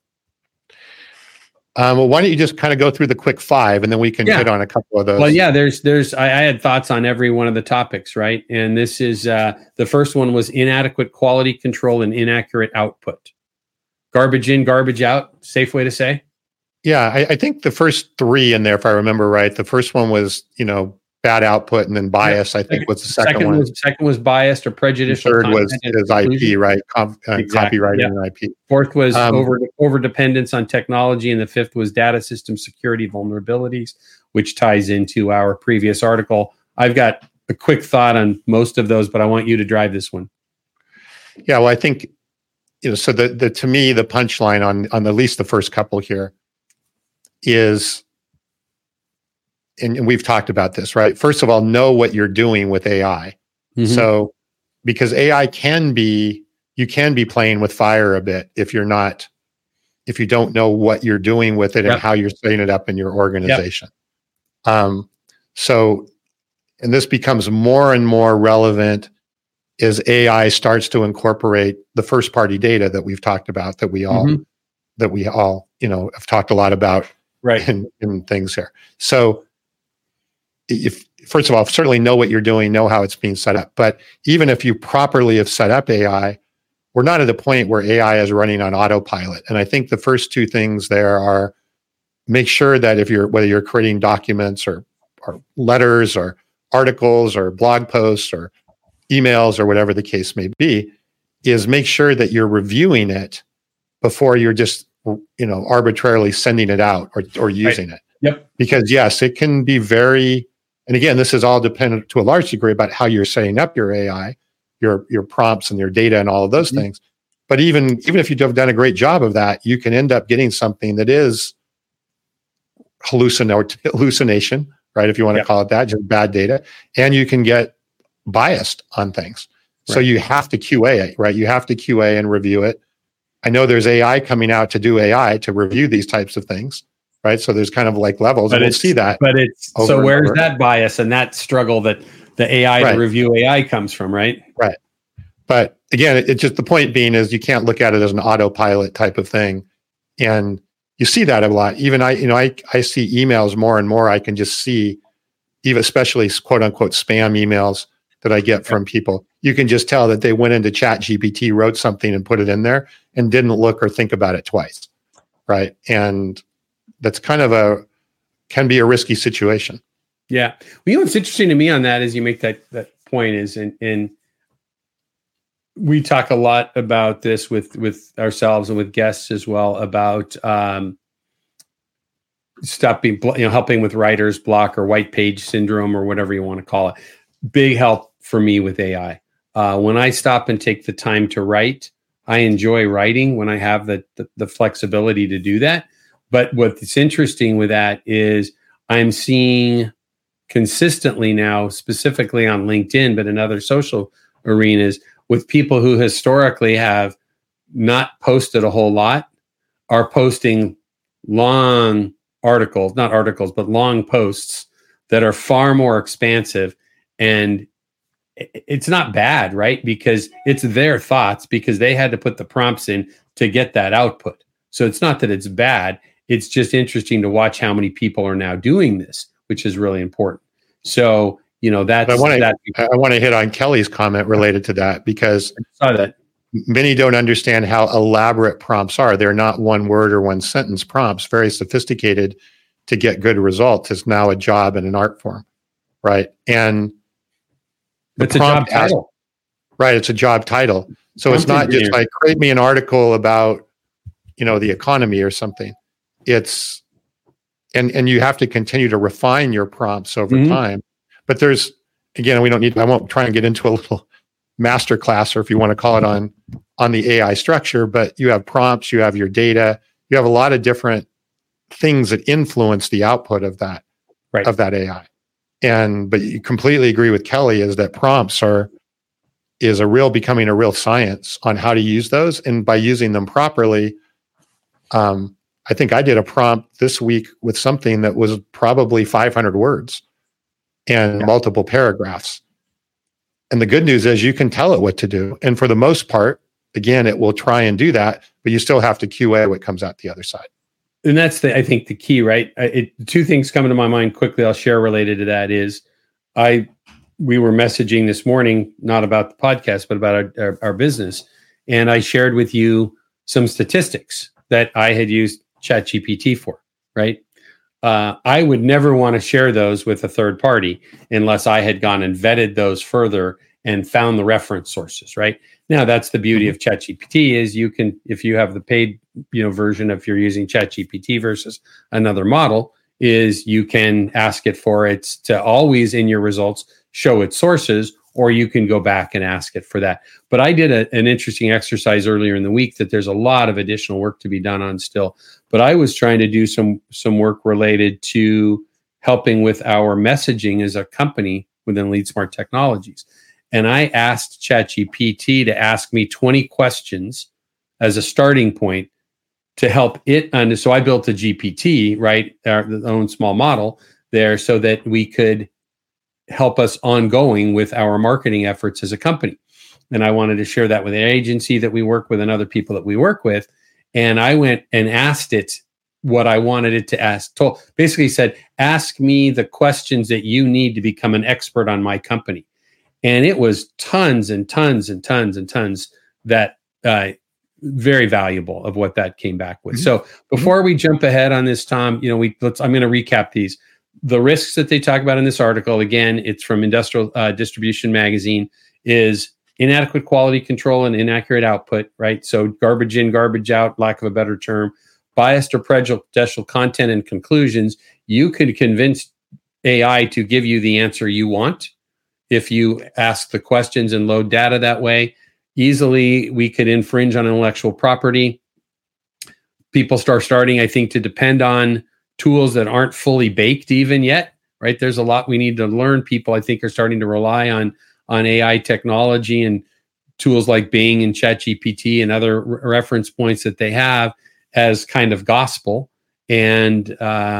Well, why don't you just kind of go through the quick 5 and then we can hit on a couple of those. Well, yeah, I had thoughts on every one of the topics, right? And this is, the first one was inadequate quality control and inaccurate output. Garbage in, garbage out, safe way to say? Yeah, I think the first 3 in there, if I remember right, the first one was, bad output, and then bias, I think was the second one. Second was biased or prejudicial. The third was IP, right? Copyright and IP. Fourth was over dependence on technology, and the fifth was data system security vulnerabilities, which ties into our previous article. I've got a quick thought on most of those, but I want you to drive this one. Yeah, well, I think so. To me, the punchline on at least the first couple here is. And we've talked about this, right? First of all, know what you're doing with AI. Mm-hmm. So, because AI you can be playing with fire a bit if you don't know what you're doing with it and how you're setting it up in your organization. And this becomes more and more relevant as AI starts to incorporate the first party data that we've talked about, that we all have talked a lot about, right? in things here. So, first of all, certainly know what you're doing, know how it's being set up. But even if you properly have set up AI, we're not at a point where AI is running on autopilot. And I think the first 2 things there are make sure that whether you're creating documents or letters or articles or blog posts or emails or whatever the case may be, is make sure that you're reviewing it before you're just arbitrarily sending it out or using it. Yep. Because yes, it can be very. And again, this is all dependent to a large degree about how you're setting up your AI, your prompts and your data and all of those things. But even if you've done a great job of that, you can end up getting something that is hallucination, right? If you want to call it that, just bad data. And you can get biased on things. Right. So you have to QA it, right? You have to QA and review it. I know there's AI coming out to do AI to review these types of things. Right. So there's kind of like levels, and we'll see that. But so where's that bias and that struggle that the AI to review AI comes from, right? Right. But again, it just, the point being is you can't look at it as an autopilot type of thing. And you see that a lot. Even I see emails more and more. I can just see, even especially quote unquote spam emails that I get from people. You can just tell that they went into ChatGPT, wrote something and put it in there and didn't look or think about it twice. Right. And that's kind of can be a risky situation. Yeah. Well, what's interesting to me on that is you make that point is, and we talk a lot about this with ourselves and with guests as well about helping with writer's block or white page syndrome or whatever you want to call it. Big help for me with AI. When I stop and take the time to write, I enjoy writing when I have the flexibility to do that. But what's interesting with that is I'm seeing consistently now, specifically on LinkedIn, but in other social arenas, with people who historically have not posted a whole lot, are posting long articles, not articles, but long posts that are far more expansive. And it's not bad, right? Because it's their thoughts, because they had to put the prompts in to get that output. So it's not that it's bad. It's just interesting to watch how many people are now doing this, which is really important. So, that's... I want to hit on Kelly's comment related to that, because I saw that. Many don't understand how elaborate prompts are. They're not one word or one sentence prompts, very sophisticated to get good results. It's now a job and an art form, right? And it's a job title. Right, it's a job title. So it's not just like, create me an article about, the economy or something. It's, and you have to continue to refine your prompts over time. But there's, again, I won't try and get into a little master class, or if you want to call it on the AI structure, but you have prompts, you have your data, you have a lot of different things that influence the output of that, right, of that AI. But you completely agree with Kelly, is that prompts becoming a real science on how to use those. And by using them properly, I think I did a prompt this week with something that was probably 500 words and multiple paragraphs. And the good news is you can tell it what to do. And for the most part, again, it will try and do that, but you still have to QA what comes out the other side. And that's I think the key, right? Two things coming to my mind quickly I'll share related to that is we were messaging this morning, not about the podcast, but about our business. And I shared with you some statistics that I had used ChatGPT for, right? I would never want to share those with a third party unless I had gone and vetted those further and found the reference sources, right? Now, that's the beauty of ChatGPT is you can, if you have the paid, version, if you're using ChatGPT versus another model, is you can ask it for it to always in your results show its sources, or you can go back and ask it for that. But I did an interesting exercise earlier in the week that there's a lot of additional work to be done on still. But I was trying to do some work related to helping with our messaging as a company within LeadSmart Technologies. And I asked ChatGPT to ask me 20 questions as a starting point to help it. And so I built a GPT, right, our own small model there, so that we could help us ongoing with our marketing efforts as a company. And I wanted to share that with an agency that we work with and other people that we work with. And I went and asked it what I wanted it to ask. Basically said, ask me the questions that you need to become an expert on my company. And it was tons and tons and tons and tons that very valuable of what that came back with. So before we jump ahead on this, Tom, I'm going to recap these. The risks that they talk about in this article, again, it's from Industrial Distribution Magazine, is inadequate quality control and inaccurate output, right? So garbage in, garbage out, lack of a better term, biased or prejudicial content and conclusions. You could convince AI to give you the answer you want if you ask the questions and load data that way. Easily, we could infringe on intellectual property. People starting, I think, to depend on tools that aren't fully baked even yet, right? There's a lot we need to learn. People, I think, are starting to rely on AI technology and tools like Bing and ChatGPT and other reference points that they have as kind of gospel, and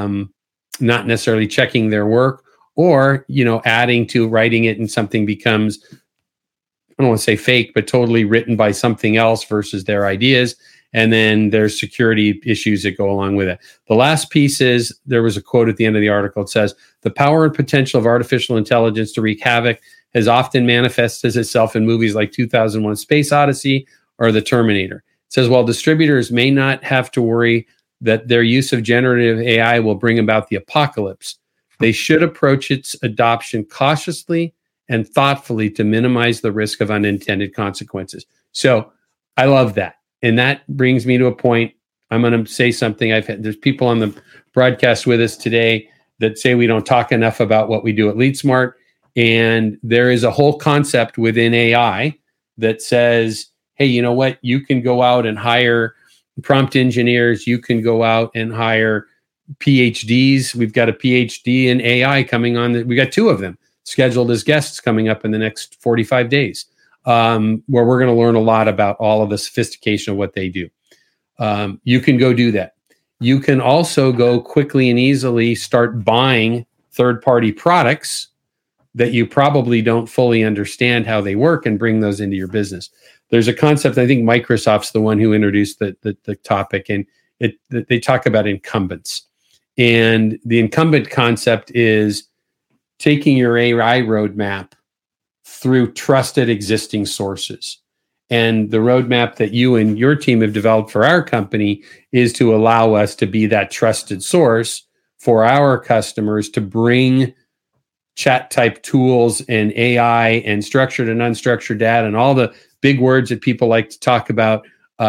not necessarily checking their work, or adding to writing it and something becomes don't want to say fake, but totally written by something else versus their ideas. And then there's security issues that go along with it. The last piece is, there was a quote at the end of the article. It says, the power and potential of artificial intelligence to wreak havoc has often manifested itself in movies like 2001: Space Odyssey or The Terminator. It says, while distributors may not have to worry that their use of generative AI will bring about the apocalypse, they should approach its adoption cautiously and thoughtfully to minimize the risk of unintended consequences. So I love that. And that brings me to a point. I'm going to say something. There's people on the broadcast with us today that say we don't talk enough about what we do at LeadSmart. And there is a whole concept within AI that says, hey, you know what? You can go out and hire prompt engineers. You can go out and hire PhDs. We've got a PhD in AI coming on. We got 2 of them scheduled as guests coming up in the next 45 days. Where we're going to learn a lot about all of the sophistication of what they do. You can go do that. You can also go quickly and easily start buying third-party products that you probably don't fully understand how they work and bring those into your business. There's a concept, I think Microsoft's the one who introduced the topic, and they talk about incumbents. And the incumbent concept is taking your AI roadmap through trusted existing sources. And the roadmap that you and your team have developed for our company is to allow us to be that trusted source for our customers to bring chat type tools and AI and structured and unstructured data and all the big words that people like to talk about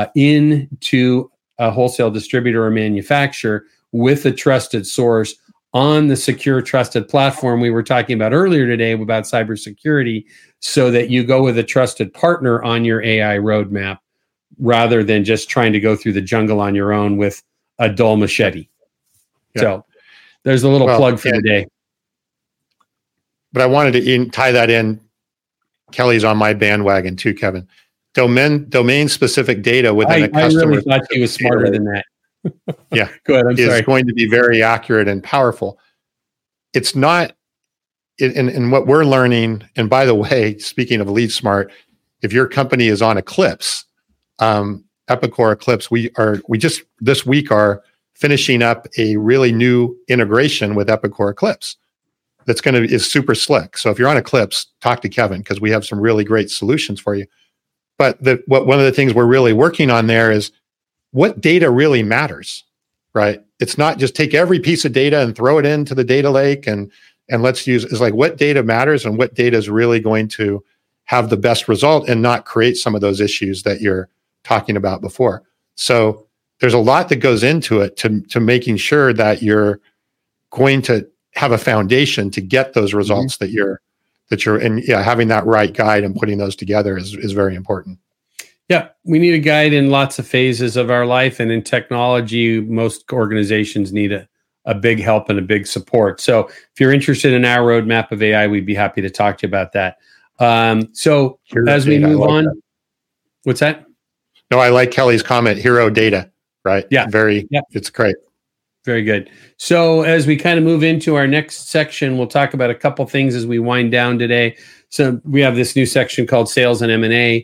into a wholesale distributor or manufacturer with a trusted source on the secure, trusted platform we were talking about earlier today about cybersecurity, so that you go with a trusted partner on your AI roadmap rather than just trying to go through the jungle on your own with a dull machete. Yeah. So there's a little plug for the day. But I wanted to tie that in. Kelly's on my bandwagon too, Kevin. Domain-specific data within a customer. I really thought he was smarter than that. Yeah. Go ahead. I'm sorry. Is going to be very accurate and powerful. It's not in what we're learning. And by the way, speaking of LeadSmart, if your company is on Eclipse, Epicor Eclipse, we just this week are finishing up a really new integration with Epicor Eclipse that's is super slick. So if you're on Eclipse, talk to Kevin, because we have some really great solutions for you. But one of the things we're really working on there is what data really matters, right? It's not just take every piece of data and throw it into the data lake and let's use, it's like what data matters and what data is really going to have the best result and not create some of those issues that you're talking about before. So there's a lot that goes into it to making sure that you're going to have a foundation to get those results that you're and having that right guide and putting those together is very important. Yeah, we need a guide in lots of phases of our life, and in technology, most organizations need a big help and a big support. So if you're interested in our roadmap of AI, we'd be happy to talk to you about that. So as we move on, what's that? No, I like Kelly's comment, hero data, right? Yeah. It's great. Very good. So as we kind of move into our next section, we'll talk about a couple things as we wind down today. So we have this new section called Sales and M&A.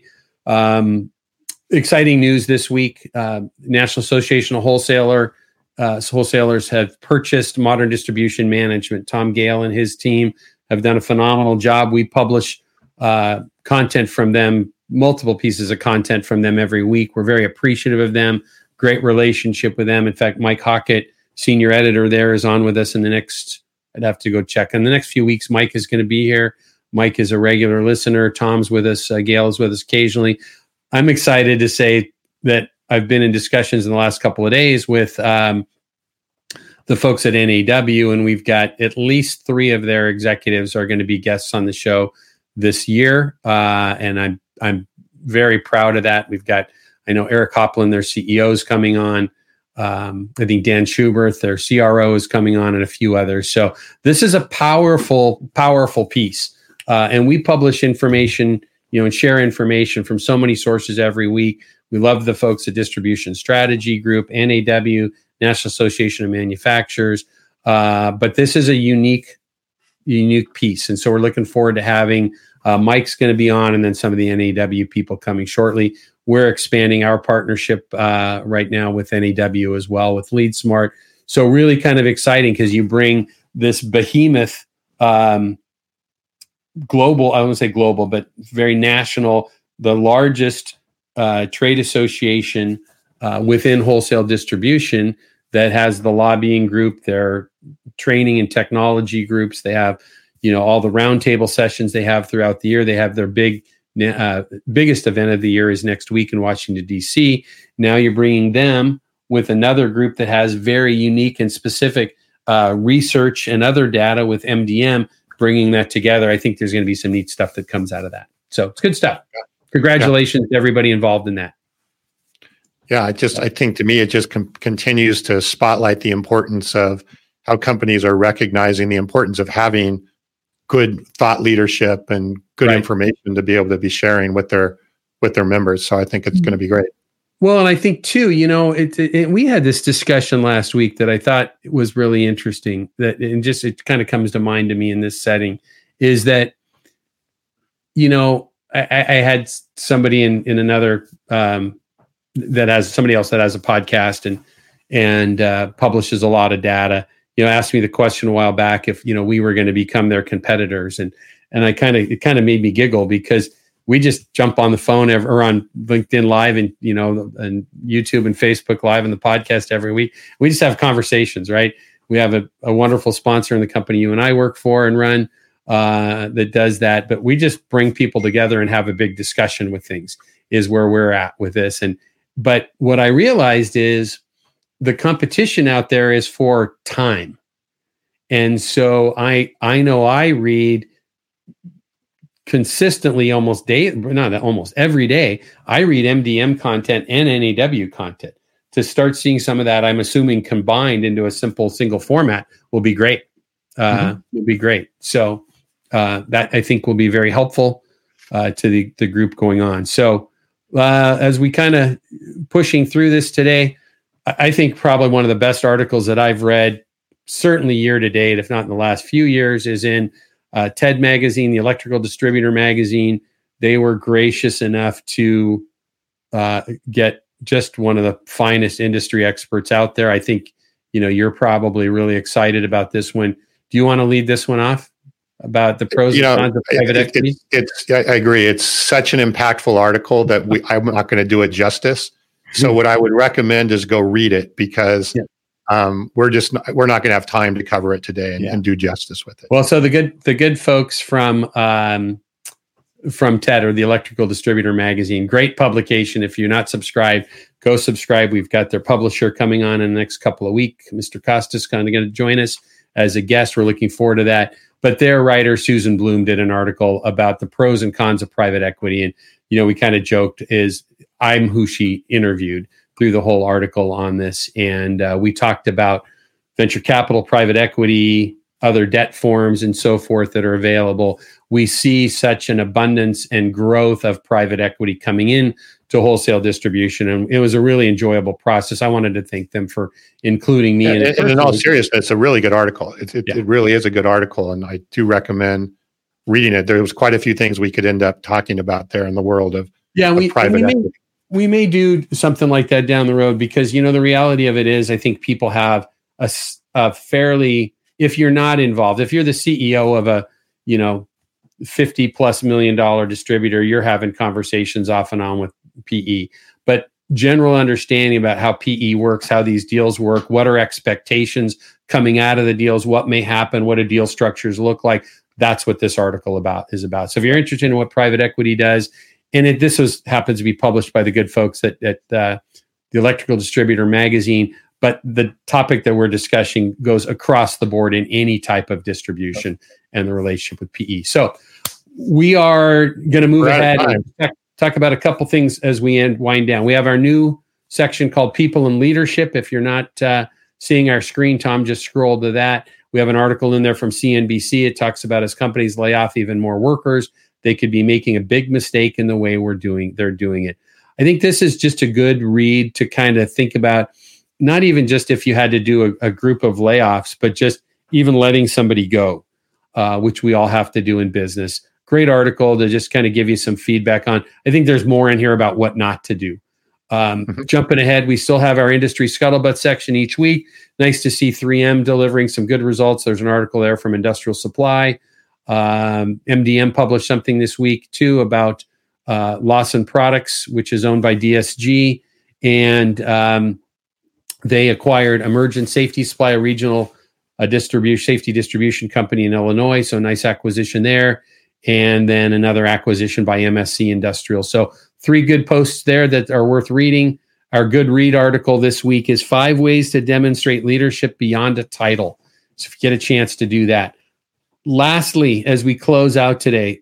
Exciting news this week. National Association of Wholesalers have purchased Modern Distribution Management. Tom Gale and his team have done a phenomenal job. We publish content from them, multiple pieces of content from them every week. We're very appreciative of them. Great relationship with them. In fact, Mike Hockett, senior editor there, is on with us in the next, I'd have to go check. In the next few weeks, Mike is going to be here. Mike is a regular listener. Tom's with us. Gail is with us occasionally. I'm excited to say that I've been in discussions in the last couple of days with the folks at NAW, and we've got at least 3 of their executives are going to be guests on the show this year, and I'm very proud of that. I know Eric Hopland, their CEO, is coming on. I think Dan Schubert, their CRO, is coming on, and a few others. So this is a powerful, powerful piece, and we publish information, and share information from so many sources every week. We love the folks at Distribution Strategy Group, NAW, National Association of Manufacturers. But this is a unique piece. And so we're looking forward to having Mike's going to be on, and then some of the NAW people coming shortly. We're expanding our partnership right now with NAW as well with LeadSmart. So really kind of exciting because you bring this behemoth, global, I won't say global, but very national, the largest trade association within wholesale distribution that has the lobbying group, their training and technology groups. They have, all the roundtable sessions they have throughout the year. They have their biggest event of the year is next week in Washington, D.C. Now you're bringing them with another group that has very unique and specific research and other data with MDM, bringing that together. I think there's going to be some neat stuff that comes out of that. So it's good stuff. Congratulations to everybody involved in that. Yeah, I think to me, it just continues to spotlight the importance of how companies are recognizing the importance of having good thought leadership and good information to be able to be sharing with their members. So I think it's going to be great. Well, and I think too, we had this discussion last week that I thought was really interesting. It kind of comes to mind to me in this setting is that, I had somebody in another that has somebody else that has a podcast and publishes a lot of data. Asked me the question a while back if we were going to become their competitors, and it kind of made me giggle because we just jump on the phone or on LinkedIn Live and and YouTube and Facebook Live and the podcast every week. We just have conversations, right? We have a wonderful sponsor in the company you and I work for and run that does that, but we just bring people together and have a big discussion with things. Is where we're at with this, but what I realized is the competition out there is for time, and so I know I read consistently almost every day. I read MDM content and NAW content to start seeing some of that. I'm assuming combined into a simple single format will be great. Will be great. So that I think will be very helpful to the group going on. So as we kind of pushing through this today, I think probably one of the best articles that I've read, certainly year to date, if not in the last few years, is in TED Magazine, the Electrical Distributor Magazine. They were gracious enough to get just one of the finest industry experts out there. I think, you're probably really excited about this one. Do you want to lead this one off about the pros and cons of private equity? I agree. It's such an impactful article that I'm not going to do it justice. So what I would recommend is go read it because we're not going to have time to cover it today and do justice with it. Well, so the good folks from TED, or the Electrical Distributor Magazine, great publication. If you're not subscribed, go subscribe. We've got their publisher coming on in the next couple of weeks. Mr. Costas kind of going to join us as a guest. We're looking forward to that. But their writer, Susan Bloom, did an article about the pros and cons of private equity. And, we kind of joked I'm who she interviewed through the whole article on this. And we talked about venture capital, private equity, other debt forms, and so forth that are available. We see such an abundance and growth of private equity coming in to wholesale distribution. And it was a really enjoyable process. I wanted to thank them for including me. And in all seriousness, it's a really good article. It really is a good article. And I do recommend reading it. There was quite a few things we could end up talking about there in the world of private equity. We may do something like that down the road because, the reality of it is I think people have a fairly, if you're not involved, if you're the CEO of a, $50+ million distributor, you're having conversations off and on with PE. But general understanding about how PE works, how these deals work, what are expectations coming out of the deals, what may happen, what do deal structures look like, that's what this article is about. So if you're interested in what private equity does, and this happens to be published by the good folks at the Electrical Distributor Magazine, but the topic that we're discussing goes across the board in any type of distribution and the relationship with PE. So we are going to move ahead and talk about a couple things as we wind down. We have our new section called People and Leadership. If you're not seeing our screen, Tom, just scroll to that. We have an article in there from CNBC. It talks about as companies lay off even more workers, they could be making a big mistake in the way they're doing it. I think this is just a good read to kind of think about, not even just if you had to do a group of layoffs, but just even letting somebody go, which we all have to do in business. great article to just kind of give you some feedback on. I think there's more in here about what not to do. Jumping ahead, we still have our industry scuttlebutt section each week. Nice to see 3M delivering some good results. There's an article there from Industrial Supply. MDM published something this week too about Lawson Products, which is owned by DSG, and they acquired Emergent Safety Supply, a regional safety distribution company in Illinois. So nice acquisition there. And then another acquisition by MSC Industrial. So 3 good posts there that are worth reading. Our good read article this week is 5 ways to demonstrate leadership beyond a title. So if you get a chance to do that. Lastly, as we close out today,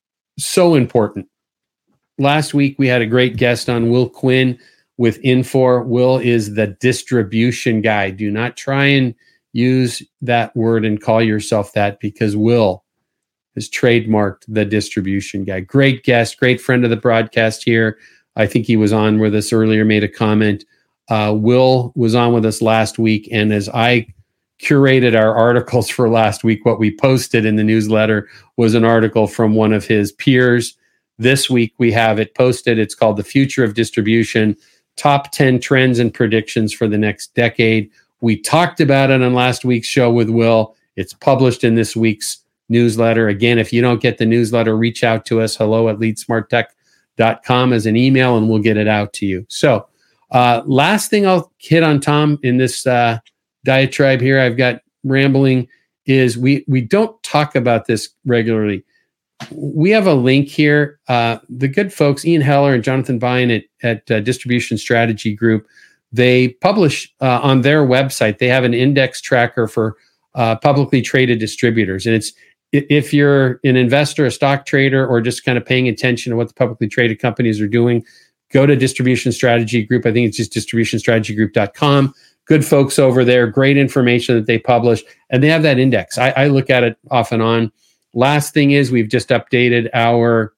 so important. Last week, we had a great guest on, Will Quinn with Infor. Will is the distribution guy. Do not try and use that word and call yourself that, because Will has trademarked the distribution guy. Great guest, great friend of the broadcast here. I think he was on with us earlier, made a comment. Will was on with us last week, and as I curated our articles for last week, what we posted in the newsletter was an article from one of his peers. This week we have it posted. It's called The Future of Distribution, Top 10 Trends and Predictions for the Next Decade. We talked about it on last week's show with Will. It's published in this week's newsletter. Again, if you don't get the newsletter, reach out to us, hello@leadsmarttech.com as an email, and we'll get it out to you. So last thing I'll hit on, Tom, in this diatribe here I've got rambling, is we don't talk about this regularly. We have a link here. The good folks, Ian Heller and Jonathan Bine at Distribution Strategy Group, they publish on their website, they have an index tracker for publicly traded distributors. And it's, if you're an investor, a stock trader, or just kind of paying attention to what the publicly traded companies are doing, go to Distribution Strategy Group. I think it's just distributionstrategygroup.com. Good folks over there, great information that they publish, and they have that index. I look at it off and on. Last thing is, we've just updated our,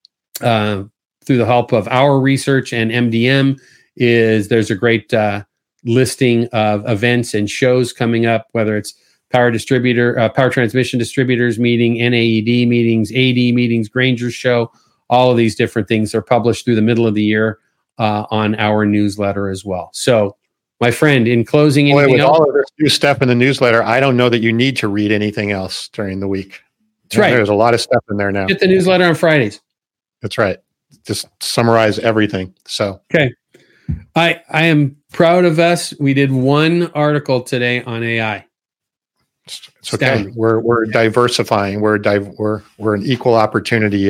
through the help of our research and MDM, there's a great listing of events and shows coming up, whether it's power transmission distributors meeting, NAED meetings, AD meetings, Grainger's show. All of these different things are published through the middle of the year on our newsletter as well. So, my friend, in closing, anything else? All of this new stuff in the newsletter, I don't know that you need to read anything else during the week. That's right. There's a lot of stuff in there now. Get the newsletter on Fridays. That's right. Just summarize everything. So, okay. I am proud of us. We did one article today on AI. It's okay. We're diversifying. We're an equal opportunity.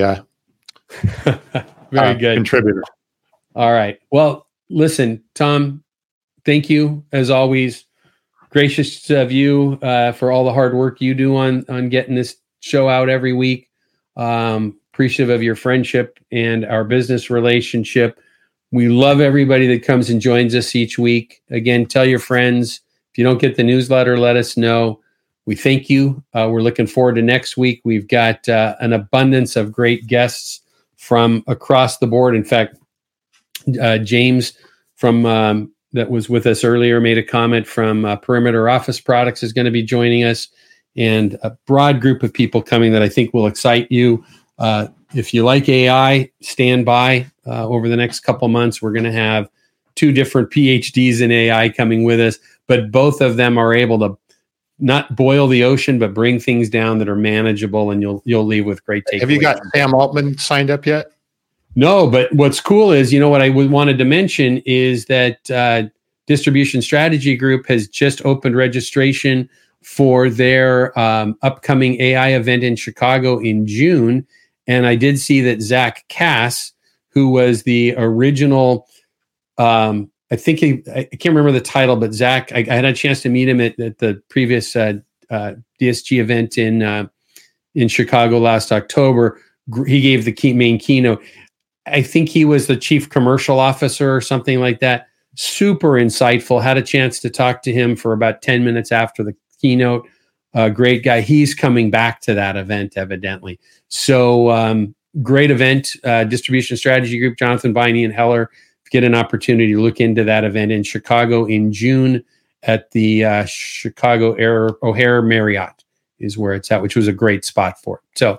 Very good contributor. All right. Well, listen, Tom, thank you as always. Gracious of you for all the hard work you do on getting this show out every week. Appreciative of your friendship and our business relationship. We love everybody that comes and joins us each week. Again, tell your friends. If you don't get the newsletter, let us know. We thank you. We're looking forward to next week. We've got an abundance of great guests from across the board. In fact, James from that was with us earlier made a comment from Perimeter Office Products is going to be joining us, and a broad group of people coming that I think will excite you. If you like AI, stand by. Over the next couple months, we're going to have 2 different PhDs in AI coming with us, but both of them are able to not boil the ocean, but bring things down that are manageable, and you'll leave with great takeaways. Have you got Sam Altman signed up yet? No, but what's cool is, what I wanted to mention is that Distribution Strategy Group has just opened registration for their upcoming AI event in Chicago in June. And I did see that Zach Cass, who was the original, I can't remember the title, but Zach, I had a chance to meet him at the previous DSG event in Chicago last October. He gave the main keynote. I think he was the chief commercial officer or something like that. Super insightful. Had a chance to talk to him for about 10 minutes after the keynote. Great guy. He's coming back to that event, evidently. So great event. Distribution Strategy Group, Jonathan Bine and Heller. Get an opportunity to look into that event in Chicago in June at the Chicago O'Hare Marriott is where it's at, which was a great spot for it. So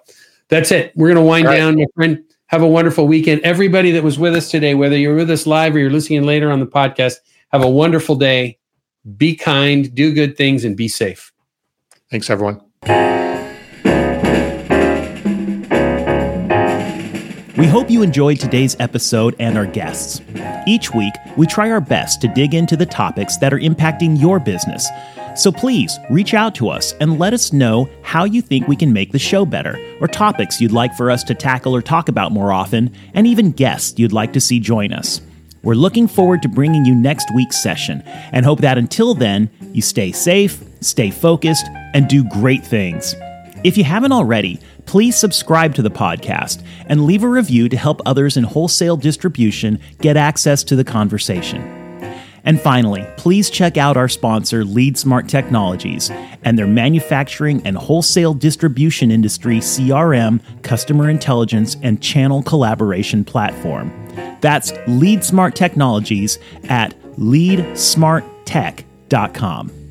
that's it. We're going to wind down, my friend. Have a wonderful weekend. Everybody that was with us today, whether you're with us live or you're listening later on the podcast, have a wonderful day. Be kind, do good things, and be safe. Thanks, everyone. We hope you enjoyed today's episode and our guests. Each week, we try our best to dig into the topics that are impacting your business. So please reach out to us and let us know how you think we can make the show better, or topics you'd like for us to tackle or talk about more often, and even guests you'd like to see join us. We're looking forward to bringing you next week's session and hope that until then, you stay safe, stay focused, and do great things. If you haven't already, please subscribe to the podcast and leave a review to help others in wholesale distribution get access to the conversation. And finally, please check out our sponsor, LeadSmart Technologies, and their manufacturing and wholesale distribution industry CRM, customer intelligence, and channel collaboration platform. That's LeadSmart Technologies at leadsmarttech.com.